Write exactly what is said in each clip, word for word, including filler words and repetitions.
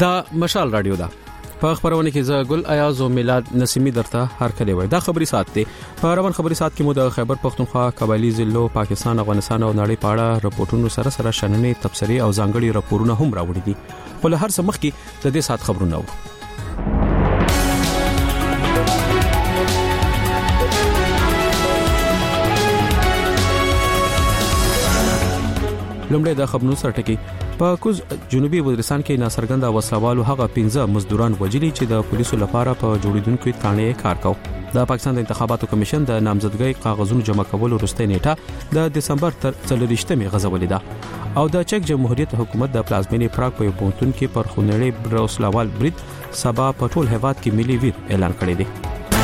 دا مشال رادیو دا په خبرونه کې زه ګل ایاز او میلاد نسیمی درته هر کله وای دا خبري سات دی په روان خبري سات کې مو د خیبر پختونخوا قبایلی ضلعو پاکستان افغانستان او نړۍ په اړه راپورټونو سره سره شننې تبصري او ځانګړي راپورونه هم راوړي دي په هر څه مخ کې د دې سات خبرونه و لومړی د خبرونو سره ټکی په کوز جنوبي وزیرستان کې ناصرګند وسلوالو هغه پنځه مزدوران وجلي چې د پولیسو لپاره په جوړیدونکو تانې کار کاوه د پاکستان د انتخاباتو کمیشن د نامزدګۍ کاغذونو جمع کولو وروستۍ نیټه د دسمبر تر څلورویشتمې غځولې ده او د چک جمهوریت حکومت د پلازمینې پراګ په پونتون کې پر خونړې بروسلاوال برید سبا په ټول هیواد کې ملي ویر اعلان کړی دی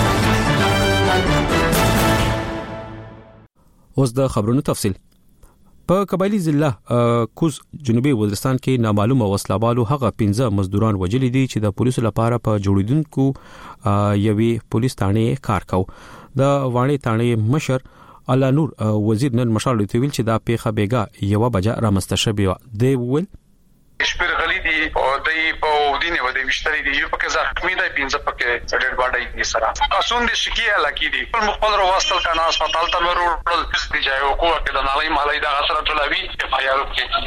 اوس د خبرونو تفصیل په قبایلی ضلع کوز جنوبي وزیرستان کې نامعلومه وسلوالو هغه پنځه مزدوران وجلي دي چې د پولیسو لپاره په جوړیدونکو یوې پولیس تانې کار کاوه د وانه تانې مشر الله نور وزیر نن مشال ویل چې دا پیخه بیګه یو بجا رامستشبي دی ول شپږ غلي دي او دای په دینه و د وشتري دي یو پکې زخمی دی پنځه پکې ډېر باډای دي سره اسون دي شکی لکی دي په مخبل واسطل کنا هسپتال ته ورول دي ځای او کوه کې د نالای مالای د غسر ټولوي اف آی آر کې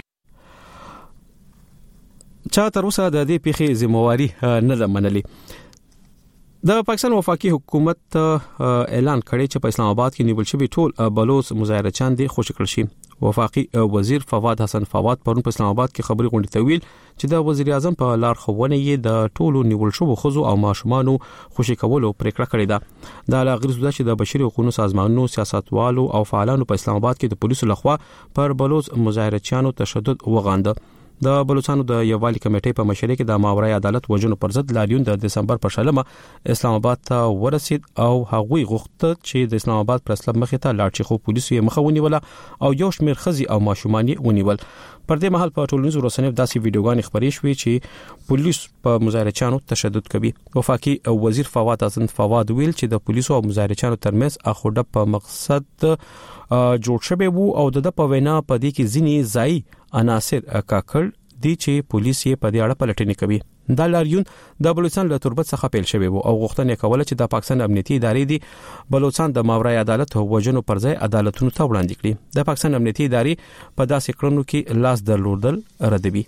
چا تر اوسه د دې پیخي ذمہواری نه ده منلې د پاکستان وفاقي حکومت اعلان کړی چې په اسلام آباد کې نیول شوی ټول بلوچ مظاهره چاندي خوشی کړل شي وفاقي وزیر فواد حسن فواد پرون په اسلام آباد کې خبري غونډه تویل چې د وزیر اعظم په لار خوونه یې د ټولو نیول شوو خزو او ماشومانو خوشی کولو پریکړه کړې ده د لاغیر زده چې د بشري حقوقو سازمانونو سیاستوالو او فعالانو په اسلام آباد کې د پولیسو لخوا پر بلوچ مظاهره چانو تشدد وغانده د بلوچستان د یووالي کمیټې په مشرۍ کې د ماورای عدالت وجنو پر ضد لاریون د دسمبر په شلمه اسلام آباد ته ورسید او هغوی غوښتل چې د اسلام آباد پرسلب مخې ته لاړ شي خو پولیسو یې مخاوني ولا او یو شمېر خزي او ماشومان یې ونیول پر دې مهال په ټولنیزو رسنیو داسې ویډیوګانې خبرې شوې چې پولیس په مظاهره چانو تشدد کوي وفاقي وزیر فواد حسن فواد ویل چې د پولیسو او مظاهره چانو ترمنځ اخوډه په مقصد جوړ شوی وو او د په وینا په دې کې ځینی ځای عناصر کاکړ دي چې پولیس یې په دې اړه پلټنې کوي دا لاریون د بلوچستان له تربت څخه پیل شوی وو او غوښتنه کوله چې د پاکستان امنیتي ادارې دي بلوچستان د ماورای عدالت او وجنو پر ځای عدالتونو ته وړاندې کړي د پاکستان امنیتي ادارې په داسې کړنو کې لاس درلودل ردوي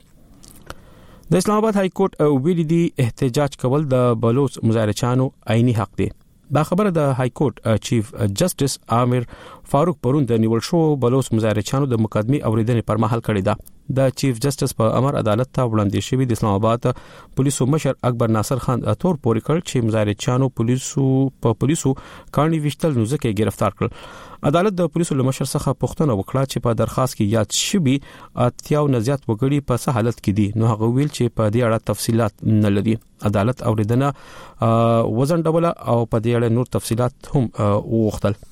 د اسلام آباد های کورټ ویلي دي احتجاج کول د بلوچ مظاهره چانو عیني حق دی دا خبره د های کورټ چیف جسټس عامر فاروق پرون د نیول شو بلوچ مظاهره چانو د مقدمه اوریدنې پر مهال کړی دا د چیف جسټس په امر عدالت ته وړاندې شوی د اسلام آباد پولیسو مشر اکبر ناصر خان تور پورې کړ چې مظاهره چانو پولیسو په پولیسو کارنی وشتل نو ځکه گرفتار کړ عدالت د پولیسو لمشر څخه پوښتنه وکړه چې په درخواست کې یاد شوی اتیاو نزيات وګړي په څه حالت کې دي نو هغه ویل چې په دې اړه تفصيلات نه لري عدالت اوریدنه وزن ډول او په دې اړه نور تفصيلات هم وغوښتل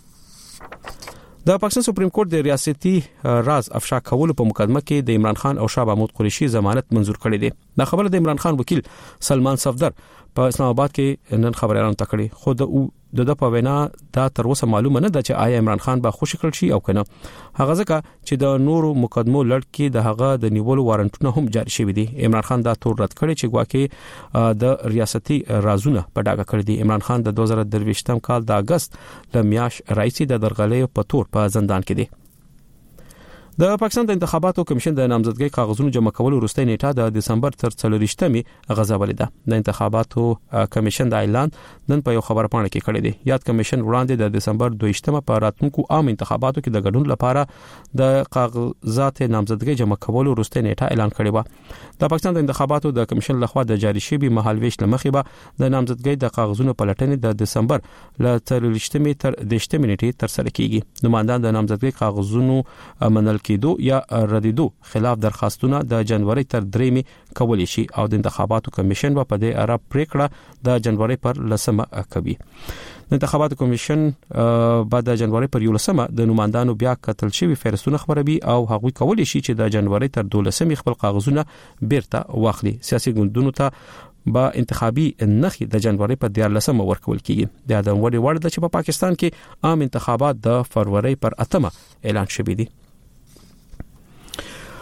د پاکستان سپریم کورټ د ریاستي راز افشا کولو په مقدمه کې د عمران خان او شاه محمود قریشي ضمانت منزور کړی دی دا خبره د عمران خان وکیل سلمان صفدر په اسلام آباد کې نن خبريالانو ته کړی خو د د په وینا دا تر اوسه معلومه نه ده چې آیا عمران خان به خوشی کړ شي او کنه هغه ځکه چې د نورو مقدمو لړ کې د هغه د نیولو وارنټونه هم جاری شوی دي عمران خان دا تور رد کړی چې ګواکې د ریاستي رازونه په ډاګه کړی دي عمران خان د دوه زره درویشتم کال د اگست د میاش رئیس د درغلې په تور په زندان کې دی د پاکستان د انتخاباتو کمیشن د نامزدګۍ کاغذونو جمع کولو وروستۍ نیټه د دسمبر تر څلورویشتمې غځولې ده د انتخاباتو کمیشن د اعلان نن په یو خبر پاڼه کې کړی دی یاد کمیشن وړاندې د دسمبر دویشتمه په راتلونکو عام انتخاباتو کې د ګډون لپاره د کاغذات نامزدګۍ جمع کولو وروستۍ نیټه اعلان کړې و د پاکستان د انتخاباتو د کمیشن لخوا د جاری شوی مهالويش لمخې به د نامزدګۍ د کاغذونو پلټنې د دسمبر ل څلورویشتمې تر دیشتمې نیټې تر سره کیږي نمائندان د نامزدګۍ کاغذونو منل کېدو یا ردیدو خلاف درخواستونه د جنوري تر درېمې کولی شي او د انتخاباتو کمیشن په دې اړه پریکړه د جنوري پر لسمه کوي د انتخاباتو کمیشن بعد د جنوري پر یولسمه د نمائندانو بیا کتل شوی فهرستونه خبروي او هغوی کولی شي چې د جنوري تر دولسمې خپل کاغذونه بیرته واخلي سیاسي ګوندونو ته با انتخابي نخي د جنوري په دیارلسمه ورکول کیږي د ادم وړي وړ د چې په پاکستان کې عام انتخابات د فروری پر اتمه اعلان شوي دي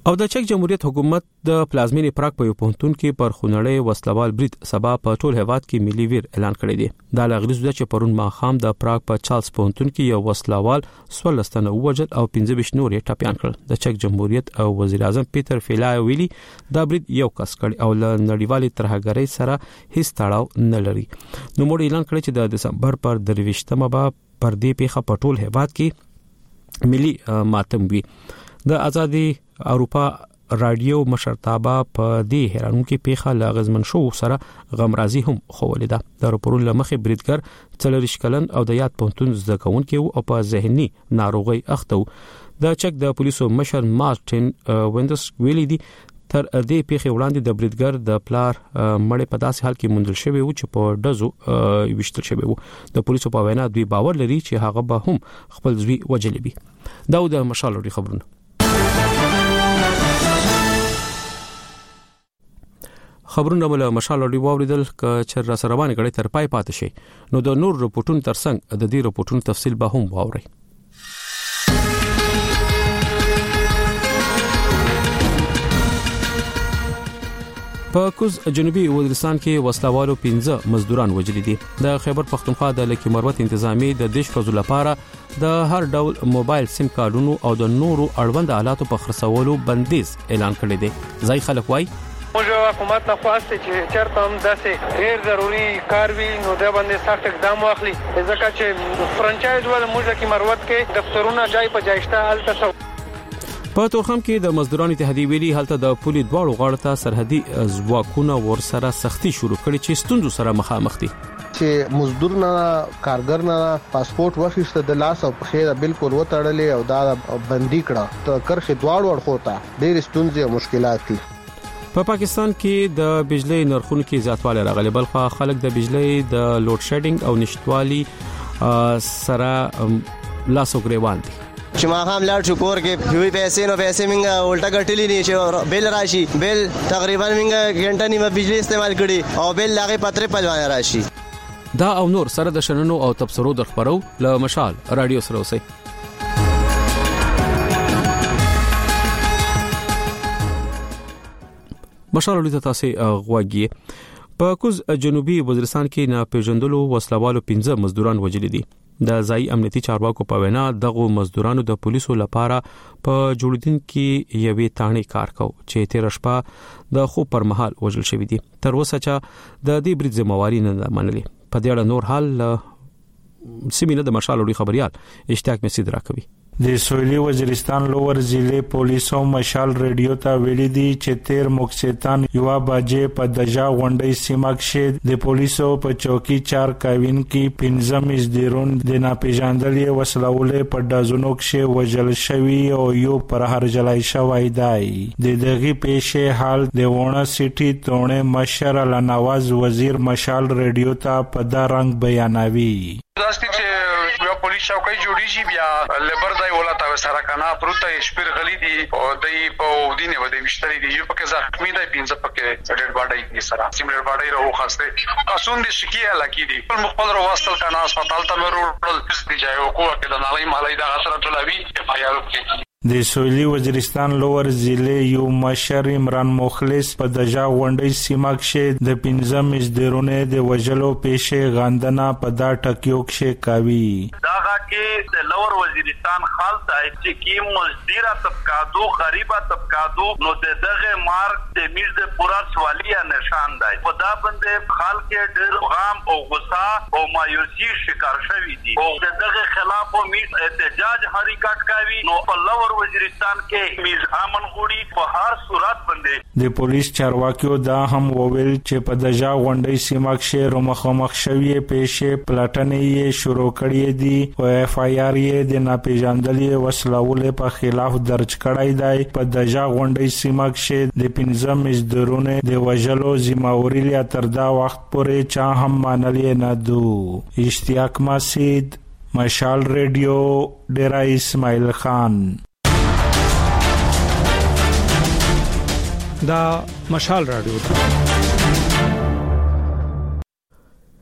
او د چک جمهوریت حکومت د پلازمینې پراګ په یو پونتون کې پر خونړی وسلوال برید سبا په ټول هیواد کې ملي ویر اعلان کړی دی. دا لغریز د چې پرون ماخام د پراګ په چارلز پونتون کې یو وسلوال سولستنه وجل او پنځه ویشت نور یې ټاپیان کړل. د چک جمهوریت او وزیر اعظم پیټر فیلای ویلي دا برید یو کس کړی او له نړیوالې ترهګرۍ سره هیڅ تړاو نه لري. نو موږ اعلان کړی چې د دسمبر پر درویشتمه به پر دې پیښه په ټول هیواد کې ملي ماتم وي. د ازادي اروپا رادیو مشرتابه په دې هرانونکو پیښه لاغزمن شو سره غمرازي هم خوولې ده. د راپورونو لمخې بریدګر څلریش کلن او د یاد پونتون زکون کې او په ذهني ناروغي اخته. د چک د پولیسو مشر مارټین وینډس ویلي دي تر دې پیښې وړاندې د بریدګر د پلار مړ په داسې حال کې موندل شوی و چې په دزو وشتل شوی و. د پولیسو په وینا دوی باور لري چې هغه به هم خپل ځوی وجلې وي. دا د مشال لري خبرونه. خبرونه مله مشال لري واوریدل ک چې را سره روانه غړي تر پای پاتې شي نو د نور رپورټونو ترڅنګ د دې رپورټونو تفصیل به هم واوري. په کوز جنوبي وزیرستان کې وسلوالو پنځه مزدوران وژل دي. د خیبر پختونخوا د لکی مروت انتظامی د دیش فزول لپاره د هر ډول موبایل سیم کارتونو او د نورو اړوند آلاتو په خرڅولو بندیز اعلان کړی دی. ځای خلک وای موږ حکومت نه خواسته چې چرته هم داسې ډیر ضروری کار وي نو دا باندې سخت اقدام واخلي ځکه چې فرانچایز ول موږ کې مروت کې دفترونه جای په جایشته الته. په تورخم کې د مزدورانو اتحادیې ویلي هلته د پولي دواړو غاړو ته سرحدي ځواکونه ورسره سختي شروع کړي چې ستونزو سره مخامخ دي. چې مزدور نه کارګر نه پاسپورت وښیسته د لاس او په خیره بالکل وټړلې او دا بندي کړه ته کرخه دواړو ورخوته ډېر ستونزې او مشکلات دي. په پا پاکستان کې د بجلی نرخونو کې زیاتوالی راغلی بلخو خلک د بجلی د لوډ شیډینګ او نشټوالي سره لاسو ګریوان دي. چې ما هم لاړ شو کور کې وی پیسې نو پیسې منګه الټا ګټلې نه چې بیل راشي بیل تقریبا منګه غنټه نیمه بجلی استعمال کړي او بیل لاغه پترې پلوان راشي. دا او نور سره د شننو او تبصرو د خبرو له مشال رادیو سره اوسئ. مشال لته تاسو غواګي. په کوز جنوبي وزیرستان کې نه پیژندلو وسلوالو پنځه مزدوران وژل دي. د ځای امنیتي چارواکو په وینا دغه مزدورانو د پولیسو لپاره په جوړیدن کې یوې تانې کار کو چې تیر شپه د خو پر مهال وژل شوی دي. تر اوسه چې د دې برید ذمہواری نه منلي. په دې اړه نور حال سیمینه د مشال لري خبريال اشتیاق مسید راکوي. د سویلي وزیرستان لوور ضلع پولیسو مشال ریډیو ته ویلي دي چې تیر مکسیتان یو باجې په دجا غونډې سیمه کې د پولیسو په چوکي چار کاوین کې پنځم ازدیرون د ناپېژاندلې وسلولې په دازونو کې وژل شوی او یو پر هر جلای شوی دی. د دغه پیښې حال د ونه سټي تونه مشر لنواز وزیر مشال ریډیو ته په دا رنگ بیانوي. داستی چې یو پولیس چوکۍ جوړیږي بیا لیبر دای ولاته سره کنه پروته شپیر غلی دي او دای په ودینه ودی مشتری دي یو پکې زخمی دی پینځه پکې ډېر باډای دي سره سیملر باډای راو خاصه اسون دي شکیه لکی دي په مخبل ورو واستل کنه هسپتال ته ورول دي ځای او کوه کې د نالای مالای د غسر ټولوي اف آی آر کې. د سویلي وزیرستان لوور ضلع یو مشر عمران مخلص په دجا غونډې سیمه کې د پنځم ازدیرونه د وجلو پیښې غندنه په دا ټکیو کې کوي. دا کې د لوور وزیرستان خال ته چې کی مزدیره طبقاتو غریبه طبقاتو نو دغه مارک د میز د پورا سوالیا نشان دی. په دا باندې خال کې ډېر غام او غصه او مایوسی شکار شوی دي او دغه خلاف میز احتجاج حرکت کوي. نو په لوور وزیرستان کې میزامن غوړي په هر صورت باندې د پولیس چارواکیو دا هم وویل چې په دجا غونډې سیمه کې رومخمخ شوی پیښې پلاټنې یې شروع کړې دي او اف آی آر یې د ناپېژاندلې وسلولې په خلاف درج کړی دی. په دجا غونډې سیمه کې د پنځم ازدرونه د وژلو ذمہواری لا تر دا وخت پورې چا هم منلې نه دو. اشتیاق مسید مشال ریډیو ډیرا اسماعیل خان. دا مشال رادیو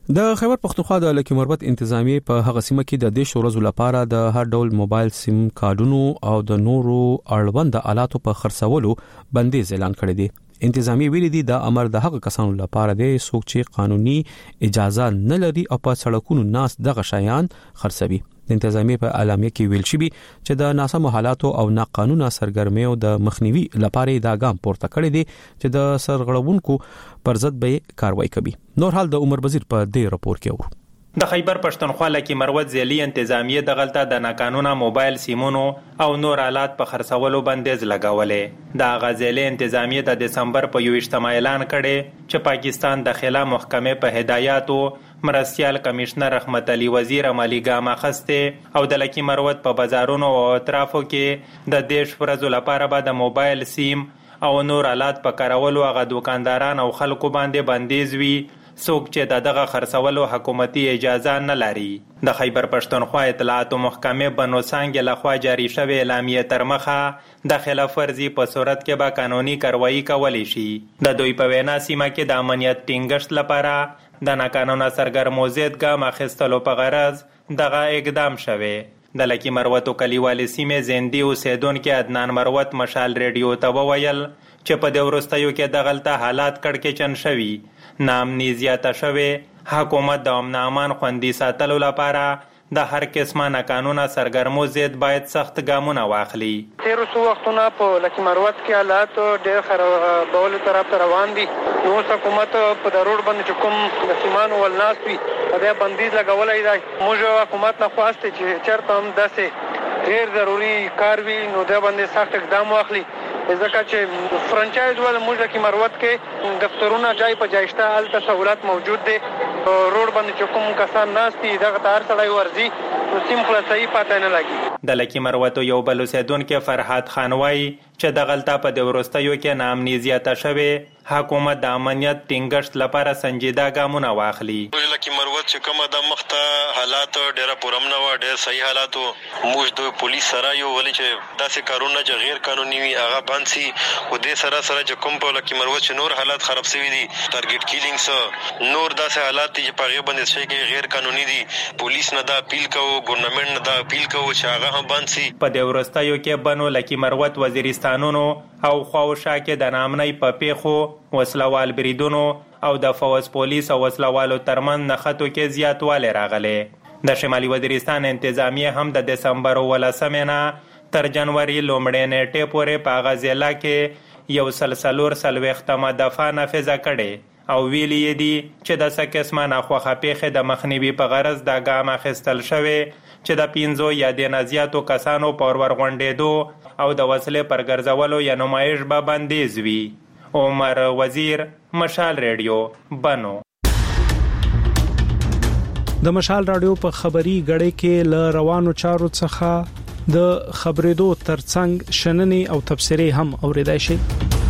د خیبر پختونخوا د لکی مربوط انتظامی په هغه سیمه کې د دیش ورځو لپاره د هر ډول موبایل سیم کارډونو او د نورو اړوند آلاتو په خرڅولو بندیز اعلان کړی دی. انتظامی ویلي دي د امر د هغه کسانو لپاره دی څوک چې قانوني اجازه نه لري او په سړکونو ناس دغه شیان خرڅوي. د انتظامی په اعلامیه کې ویل شوی چې د ناسمو حالاتو او ناقانونه سرګرمیو د مخنیوي لپاره دا ګام پورته کړی دی چې د سرغړونکو پر ضد به کاروایی کوي. نور حال د عمر وزیر په دې راپور کې ورو. د خیبر پښتونخوا لکی مروت ځلی انتظامیه د غلطه د ناقانونه موبایل سیمونو او نور آلات په خرڅولو بندیز لګولې. د غزلی انتظامیه د دسمبر په یوویشتمه اعلان کړي چې پاکستان داخله محکمه په هدایاتو مرستیال کمشنر رحمت علي وزیر عملی ګام اخسته او د لکی مروت په بازارونو او اطرافو کې د دیش ورځو لپاره به د موبایل سیم او نور آلات په کارولو هغه دکانداران او خلکو باندې بندیز وي څوک چې د دغه خرڅولو حکومتي اجازه نه لري. د خیبر پښتونخوا اطلاعات محکمه بنو څنګه لخوا جاری شوی اعلامیه تر مخه د خلاف ورزي په صورت کې به قانوني کاروایی کولی شي. د دوی په وینا سیمه کې د امنیت ټینګښت لپاره د ناقانونه سرګرمو ضد ګام اخیستلو په غرض دغه اقدام شوی. د لکی مروتو کلیوالي سیمې زندي اوسیدونکو عدنان مروت مشال ریډیو ته وویل چې په د ورستیو کې د غلطه حالات کړکېچن شوي، نامنی زیاته شوی، حکومت د امن امان خوندي ساتلو لپاره د هر قسمه ناقانونه سرګرمو ضد باید سخت ګامونه واخلي. تیرو څو وختونه په لکی مروت کې حالات ډېر خرابولو طرف ته روان دي. نو حکومت په د روډ باندې چې کوم د سیمانو ولناس وي په دې بندیز لګولی دی. موږ حکومت نه خواستې چې چېرته هم داسې ډېر ضروري کار وي نو دې باندې سخت اقدام واخلي، ځکه چې فرانچایز ول موږ لکی مروت کې دفترونه جای په جای شته، هلته سهولت موجود دی. روډ باندې چې کوم کسان ناست دي دغه ته هر سړی ورځي نو سیم خلاصوي پته نه لګي. د لکی مروتو یو بل اوسیدونکی فرحات خان وایي چې د غلطه په د وروستیو کې ناامني زیاته شوې، حکومت د امنیت ټینګښت لپاره سنجیده ګامونه واخلي. لکی مروت چې کومه د مخته حالات ډېره پرامنه وه، ډېر صحیح حالات وو. موږ د پولیس سره یو ولې چې داسې کارونه چې غیر قانوني وي هغه بند سي، خو دې سره سره چې کوم په لکی مروت چې نور حالات خراب شوي دي، ټارګټ کیلینګس، نور داسې حالات دي چې په هغې باندې شی کې غیر قانوني دي، پولیس نه دا اپیل کوو، ګورنمنټ نه دا اپیل کوو چې هغه هم بند سي. په دې وروستیو کې بنو لکی مروت وزیرستانونو او خواوشا کې د ناامنۍ په پیښو، وسلوال بریدونو او د فوز پولیس او وسلوالو ترمنځ نښتو کې زیاتوالی راغلی. د شمالي وزیرستان انتظامیه هم د دسمبر اوولسمې نه تر جنوري لومړۍ نیټې پورې په هغه ضلع کې یو سل څلور څلوېښتمه دفعه نافظه کړې او ویلي یې دي چې د څه قسمه ناخوښه پیښې د مخنیوي په غرض دا ګام اخیستل شوی چې د پنځو یا دې نه زیاتو کسانو پر ورغونډېدو او د وسلې پر ګرځولو یا نمایش به بندیز وي. عمر وزیر، مشال ریډیو، بنو. د مشال رادیو په خبري غړې کې ل روانو چارو څخه د خبرېدو ترڅنګ شننې او تبصرې هم اوریدای شي.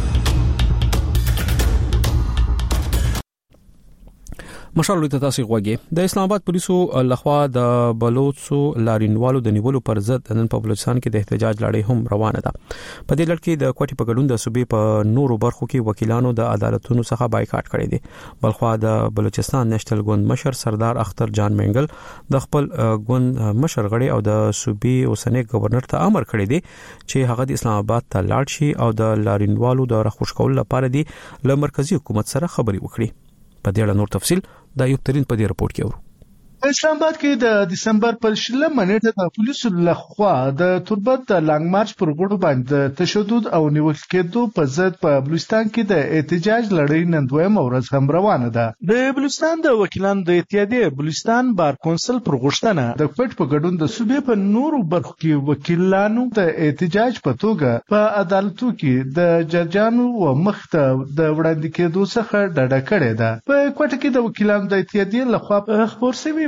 مشال ته تاسو غوږی د اسلام آباد پولیسو لخوا د بلوچو لارینوالو د نیولو پر ضد نن په بلوچستان کې د احتجاج لړۍ هم روانه ده. په دې لړ کې د کوټي په ګډون د صوبې په نورو برخو کې وکیلانو د عدالتونو څخه بایکاټ کړی دی. بلخوا د بلوچستان نېشنل ګوند مشر سردار اختر جان منګل د خپل ګوند مشر غړي او د صوبې اوسنۍ گورنر ته امر کړی دی چې هغه د اسلام آباد ته لاړ شي او د لارینوالو د راخوش کولو لپاره دی له مرکزی حکومت سره خبري وکړي. په دې اړه نور تفصيل دا یو ترين په دې رپورت کې ورو. اسلام آباد کې د دسمبر پر شلمه نیټه د پولیسو لخوا د تربت د لانګ مارچ پر غړو باندې تشدد او نیول کېدو په ضد په بلوچستان کې د احتجاج لړۍ نن دویمه ورځ هم روانه ده. د بلوچستان د وکیلانو د اتحادیې بلوچستان بار کونسل پر غوښتنه د کوټ په ګډون د صوبې په نورو برخو کې وکیلانو د احتجاج په توګه په عدالتو کې د ججانو او مخته د وړاندې کېدو څخه ډډه کړې ده. په کوټ کې د وکیلانو د اتحادیې لخوا خبر شوی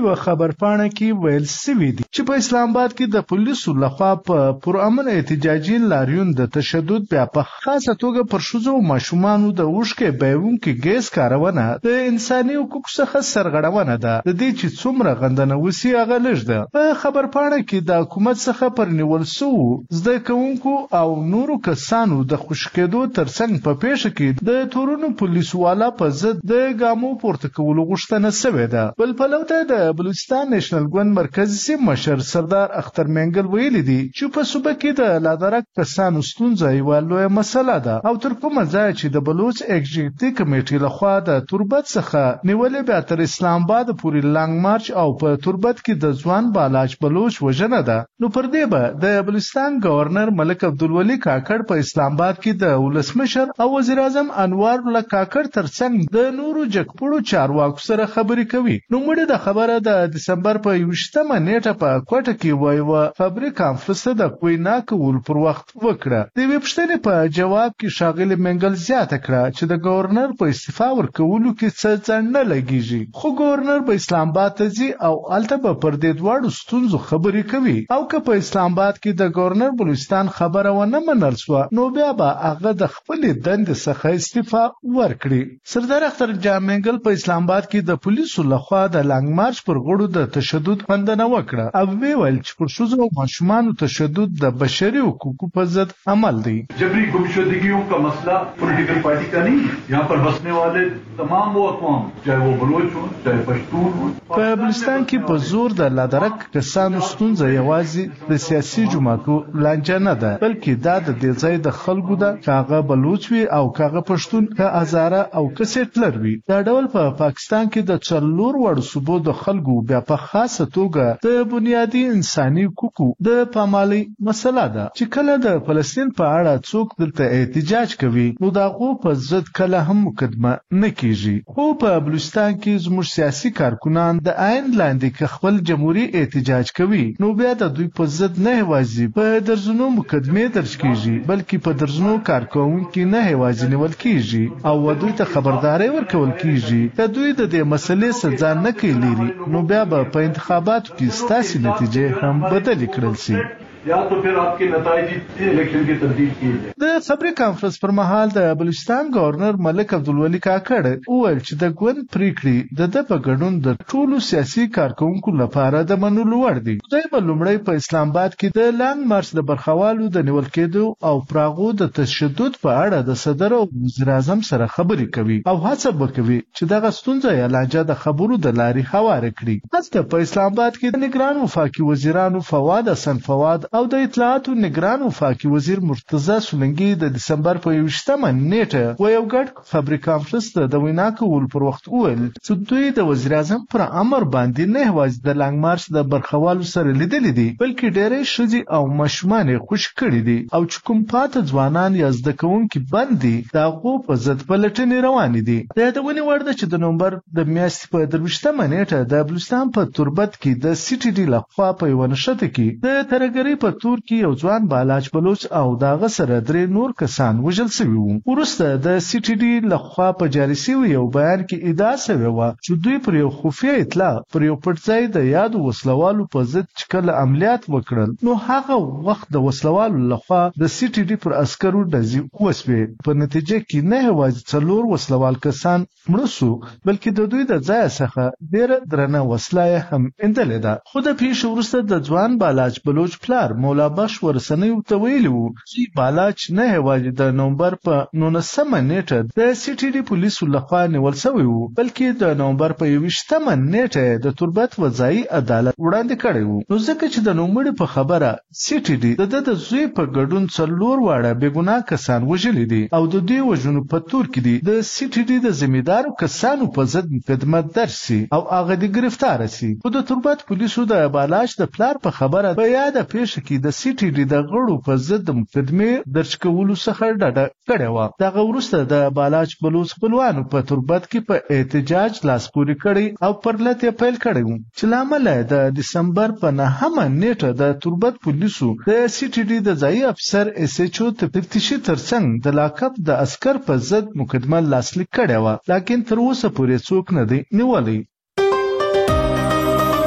یو خبرپاڼه کې ویل شوی دی چې په اسلام آباد کې د پولیسو لخوا په پرامن احتجاجي لاریون د تشدد بیا په خاصه توګه پر ښځو او ماشومانو د اوښکې بهونکي ګیس کارونه د انساني حقوقو څخه سرغړونه ده. د دې چې څومره غندنه وسي هغه لږ ده. په خبرپاڼه کې د حکومت څخه پر نیول شوو زده کوونکو او نورو کسانو د خوشي کېدو ترڅنګ په پیښه کې د تورونو پولیسو والا په ضد د ګامو پورته کولو غوښتنه شوې ده. بل پلو ته د بلوچستان نېشنل ګوند مرکزي مشر سردار اختر مینګل ویلي دي چې په صوبه کې د لادرک کسانو ستونزه یوه لویه مسله ده او تر کومه ځایه چې د بلوچ ایګزیکټیو کمیټې لخوا د تربت څخه نیولې بیا تر اسلام آباد پورې لانګ مارچ او په تربت کې د ځوان بالاج بلوچ وژنه ده. نو پر دې به د بلوچستان گورنر ملک عبدالولي کاکړ په اسلام آباد کې د ولسمشر او وزیر اعظم انوار الله کاکړ ترڅنګ د نورو جګپړو چارواکو سره خبرې کوي. نو مړه د خبره د دسمبر په یوشتمه نیټه په کوټه کې وایو خبري کانفرنس د کوینا کول پر وخت وکړه. د ویبشتنې په جواب کې شاغل منګل زیاته کړه چې د گورنر په استعفا ورکولو کې څه ځنډ نه لګیږي خو گورنر په اسلام آباد ته ځي او الته په پر دې دواړو ستونزو خبرې کوي او که په اسلام آباد کې د گورنر بلوچستان خبره ونه منل شو نو بیا به هغه د خپل دند څخه استعفا ورکړي. سردار اختر جامنګل په اسلام آباد کې د پولیسو لخوا د لانګ مارچ پر غړو د تشدد غندنه وکړه او ویل چې پر ښځو او ماشومانو تشدد د بشري حقوقو په ضد عمل دی. جبری گمشدگیوں کا مسئلہ پولیٹیکل پارٹی کا نہیں ہے. یہاں پر بسنے والے تمام وہ اقوام چاہے وہ بلوچ ہوں چاہے پشتون ہوں. په بلوچستان کې په زور د لادرک کسانو ستونزه یوازې د سیاسي جماعتو لانجه نه ده بلکې دا د دې ځای د خلکو ده کاغه بلوچ وي او کاغه پښتون که هزاره او کسټلر وي. دا ډول په پاکستان کې د څلور وړو صوبو د خلکو بیا په خاصه توګه د بنیادی انساني حقوقو د پامالي مسله ده چې کله د فلسطین په اړه څوک دلته احتجاج کوي نو دا غو په ضد کله هم مقدمه نه کیږي. خو په بلوچستان کې زموږ سیاسي کارکونان د عین لاندې که خپل جمهوریت احتجاج کوي نو بیا د دوی په ضد نه هوازي په درزونو مقدمه درج کیږي بلکې په درزونو کارکونکو نه هوازي نیول کیږي او دوی ته خبرداري ورکول کیږي ته دوی د دې مسلې سزا نه کوي نو بیا به په انتخاباتو کې ستاسو نتیجې هم بدل کړل شي یا تو پھر آپ کے نتائج الیکشن کی تبدیل کیے جائیں. د خبري کانفرنس پر مهال د بلوچستان گورنر ملک عبدالولي کاکړ وویل چې د ګوند پریکړې د د په ګډون د ټولو سیاسي کارکونکو لپاره د منلو وړ دي. دوی به لومړی په اسلام آباد کې د لانګ مارچ د برخوالو د نیول کېدو او پراغو د تشدد په اړه د صدر او وزیر اعظم سره خبرې کوي او هڅه وکوي چې دغه ستونزه یا لانجه د خبرو د لارې هواره کړي. هڅه په اسلام آباد کې د نگران وفاقي وزیرانو فواد حسن فواد او د اطلاعاتو نگران وفاقي وزیر مرتضی سولنګي د دسمبر په یوشتمه نیټه و یو ګډ خبري کانفرنس د وینا کول پر وخت وویل چې دوی د وزیر اعظم پر امر باندې نه هواز د لانګ مارچ د برخوالو سره لیدلې دي بلکې ډېرې شذي او مشمان خوش کړي دي او چې کوم پات ځوانان یا زده کوونکي باندې دا غو په ضد پلټنې روانې دي. د یادونې وړ ده چې د نومبر د میاشتې په درویشتمه نیټه د بلوچستان په تربت کې د سی ټي ډي لخوا په یو نشته کې د ترګری په تور کې یو ځوان بالاج بلوچ او داغه سره درې نور کسان وژل شوي وو. وروسته د سی ټي ډي لخوا په جاري شوي یو بیان کې ادعا شوې وه چې دوی پر یو خفیه اطلاع پر یو پټ ځای د یادو وسلوالو په ضد چې کله عملیات وکړل نو هغه وخت د وسلوالو لخوا د سی ټي ډي پر عسکرو ډزې وسوې. په نتیجه کې نه یوازې څلور وسلوال کسان مړه سو بلکې د دوی د ځای څخه ډېره درنه وسله هم اندلې ده. خو د پیښې وروسته د ځوان بالاج بلوچ پلار مولا بخش ورسنۍ ته ویلي وو چې بالاج نه یوازې د نومبر په نولسمه نیټه د سی ټي ډي پولیسو لخوا نیول شوی وو بلکې د نومبر په یوویشتمه نیټه د تربت وځایي عدالت وړاندې کړی وو. نو ځکه چې د نوموړي په خبره سی ټي ډي د د زوی په ګډون څلور واړه بېګناه کسان وژلي دي او د دوی وژنو په تور کې دي د سی ټي ډي د ذمہدارو کسانو په ضد مقدمه درج سي او هغه د گرفتار سي. خو د تربت پولیسو د بالاج د پلار په خبره په یاده پیښه کې د سی ټي ډي د غړو په ضد مقدمه درج کولو څخه ډډه کړې وه. دغه وروسته د بالاج بلوچ خپلوانو په تربت کې په احتجاج لاس پورې کړی او پر لټ یې پیل کړی و چې له امله د دسمبر په نهمه نیټه د تربت پولیسو د سی ټي ډي د ځایي افسر اس ایچ او تفتیشي ترڅنګ د لاقب د عسکر په ضد مقدمه لاسلیک کړې وه لیکن تر اوسه پورې څوک نه دی نیولی.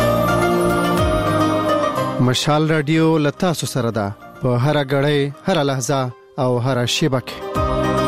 مشال رادیو لتا سو سره ده په هر غړې هر لحظه او هر شیبه کې.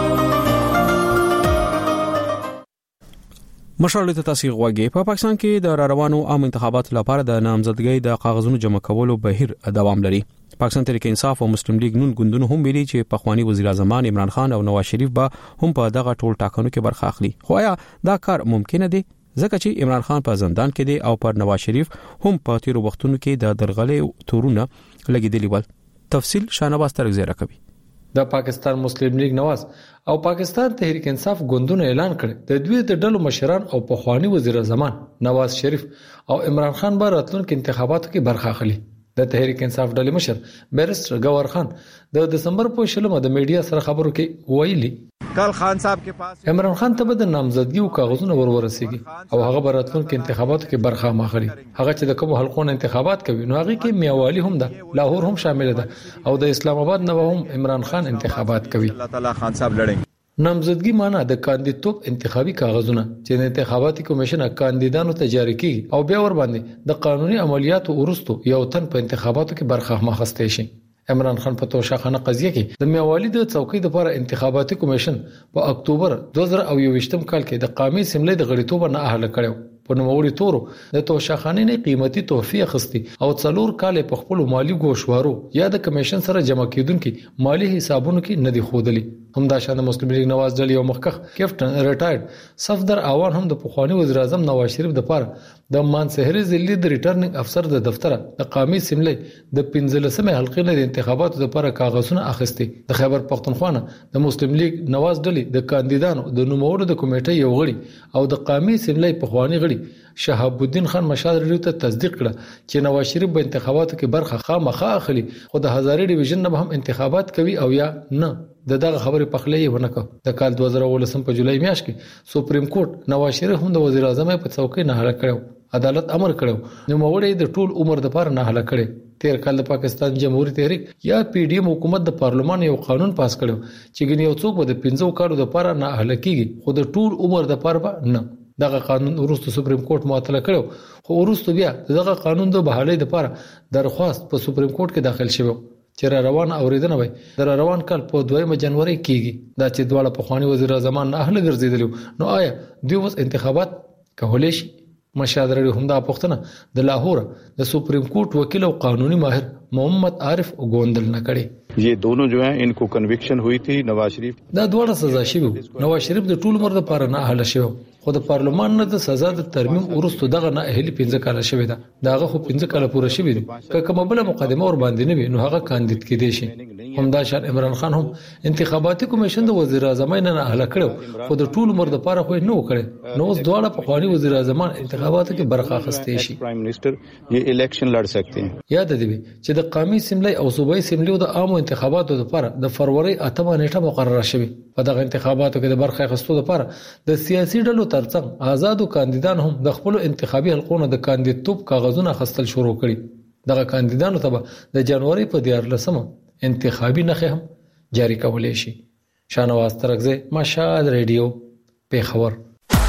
مشال ته تاسو غوږی په پاکستان کې د روانو عام انتخاباتو لپاره د نامزدګۍ د کاغذونو جمع کولو بهیر دوام لري. پاکستان تحریک انصاف او مسلم لیگ نون ګوندونو هم ویلي چې پخوانی وزیر اعظم عمران خان او نواز شریف به هم په دغه ټول ټاکنو کې برخه اخلي. خو آیا دا کار ممکن دی؟ ځکه چې عمران خان په زندان کې دی او پر نواز شریف هم په تیرو وختونو کې د درغلې تورونه لګیدلی ول. تفصیل شانواز ترغزیره کوي. د پاکستان مسلم لیگ نواز او پاکستان تحریک انصاف ګوندونو اعلان کړ د دوی د ډلو مشران او پخوانی وزیر اعظم نواز شریف او عمران خان به راتلونکو انتخاباتو کې برخه اخلي. د تحریک انصاف ډلې مشر بیرسټر گوهر خان د دسمبر په شلمه د میډیا سره خبرو کې ویلي کل خان صاحب کے پاس عمران خان ته د نامزدګي او کاغذونه ورورسېږي او هغه براتلونکو انتخاباتو کې برخه ماخلي. هغه چې د کوم حلقونو انتخابات کوي نو هغه کې میاوالی هم ده، لاهور هم شامل ده او د اسلام آباد نه هم عمران خان انتخابات کوي. الله تعالی خان صاحب لړي نامزدګي معنی د کاندیدټوب انتخابي کاغذونه چې د انتخاباتي کمیشن کاندیدانو ته جاری کیږي او بیا ور باندې د قانوني عملیاتو ورستو یو تن په انتخاباتو کې برخه ماخسته شي. عمران خان په توشاخانه قضیه کې د میاوالی د څوکۍ لپاره انتخاباتي کمیشن په اکتوبر دوه زره یوویشتم کال کې د قومي سیملې د غړیتوب نه اهل کړو. په نوموړي تورو د توشاخانې نه قیمتي تحفې اخستي او څلور کال په خپل مالی ګوشوارو یا د کمیشن سره جمع کیدونکو مالی حسابونو کې ندي خودلی. همدا شان مسلم لیگ نواز ډلې او مخکخ کیپټن ریټایرډ صفدر اعوان هم د پخوانی وزیر اعظم نواز شریف د لپاره د مانسهري ضلعي د ریټرنینګ افسر د دفتر د قومي سیملې د پنځلسمه حلقې نه د انتخاباتو لپاره کاغذونه اخیستي. د خیبر پختونخوا د مسلم لیگ نواز ډلې د کاندیدانو د نوموړو د کمیټې یو غړي او د قومي سیملې پخوانی غړي شهاب الدین خان مشال ریډیو ته تصدیق کړه چې نواز شریف په انتخاباتو کې برخه خامخا اخلي خو د هزارې ډیویژن نه هم انتخابات کوي او یا نه. د دغه خبرې پخلې ونه کړ. د کال دوه زره ولسم په جولای میاشت کې سپریم کورټ نواز شریف هم د وزیر اعظم په څوکۍ نه هله کړو. عدالت امر کړو نو موړې د ټول عمر د لپاره نه هله کړي. تیر کال د پاکستان جمهوریت تحریک یا پی ډی ایم حکومت د پارلمان یو قانون پاس کړو چې ګنې یو څوک د پنځو کالو د لپاره نه هله کیږي خو د ټول عمر د لپاره نه. دغه قانون ورستو سپریم کورټ معطل کړو خو ورستو بیا دغه قانون د بحالۍ لپاره درخواست په سپریم کورټ کې داخل شوی چې را روان اوریدنه وي در روان کال په دویمه جنوري کېږي. دا چې دواړه پخوانی وزیر اعظم نه اهل ګرځیدل نو آیا دوی اوس انتخابات کولای شي؟ مشاهده هم دا پښتنه د لاهور د سپریم کورټ وکیل او قانوني ماهر محمد عارف غوندل نه کړي. ये दोनों जो हैं इनको कन्विक्शन हुई थी नवाज शरीफ دا دوړه سزا شوی. نواز شریف د ټول عمر لپاره نه اهل شوی خو د پارلمان نه د سزا د ترمیم ورستو دغه نه اهلي پنځه کال شوی دا داغه خو پنځه کال پوره شوی دي. که کومه بل مقدمه ور باندې نه وي نو هغه کاندید کېدی شي. همدا شان عمران خان هم انتخاباتي کمیشن د وزیر اعظم نه نه اهل کړو خو د ټول عمر لپاره خو نه وکړي. نو اوس دواړه په خواني وزیر اعظم انتخاباتو کې برخه اخستې شي. प्राइम मिनिस्टर ये इलेक्शन लड़ सकते हैं. یاد دی چې د قومي سیملې او صوبایي سیملې د عامو انتخاباتو لپاره د فروری اتمه نیټه مقرره شوې. په دغه انتخاباتو کې د برخه اخیستو لپاره د سیاسي ډلو ترڅنګ آزادو کاندیدان هم د خپل انتخابي حلقونو د کاندیدټوب کاغذونه اخیستل شروع کړي. دغه کاندیدانو ته د جنوري په دیارلسمه انتخابي نخې هم جاری کولای شي. شانواز ترغزه مشال ریډیو پیښور.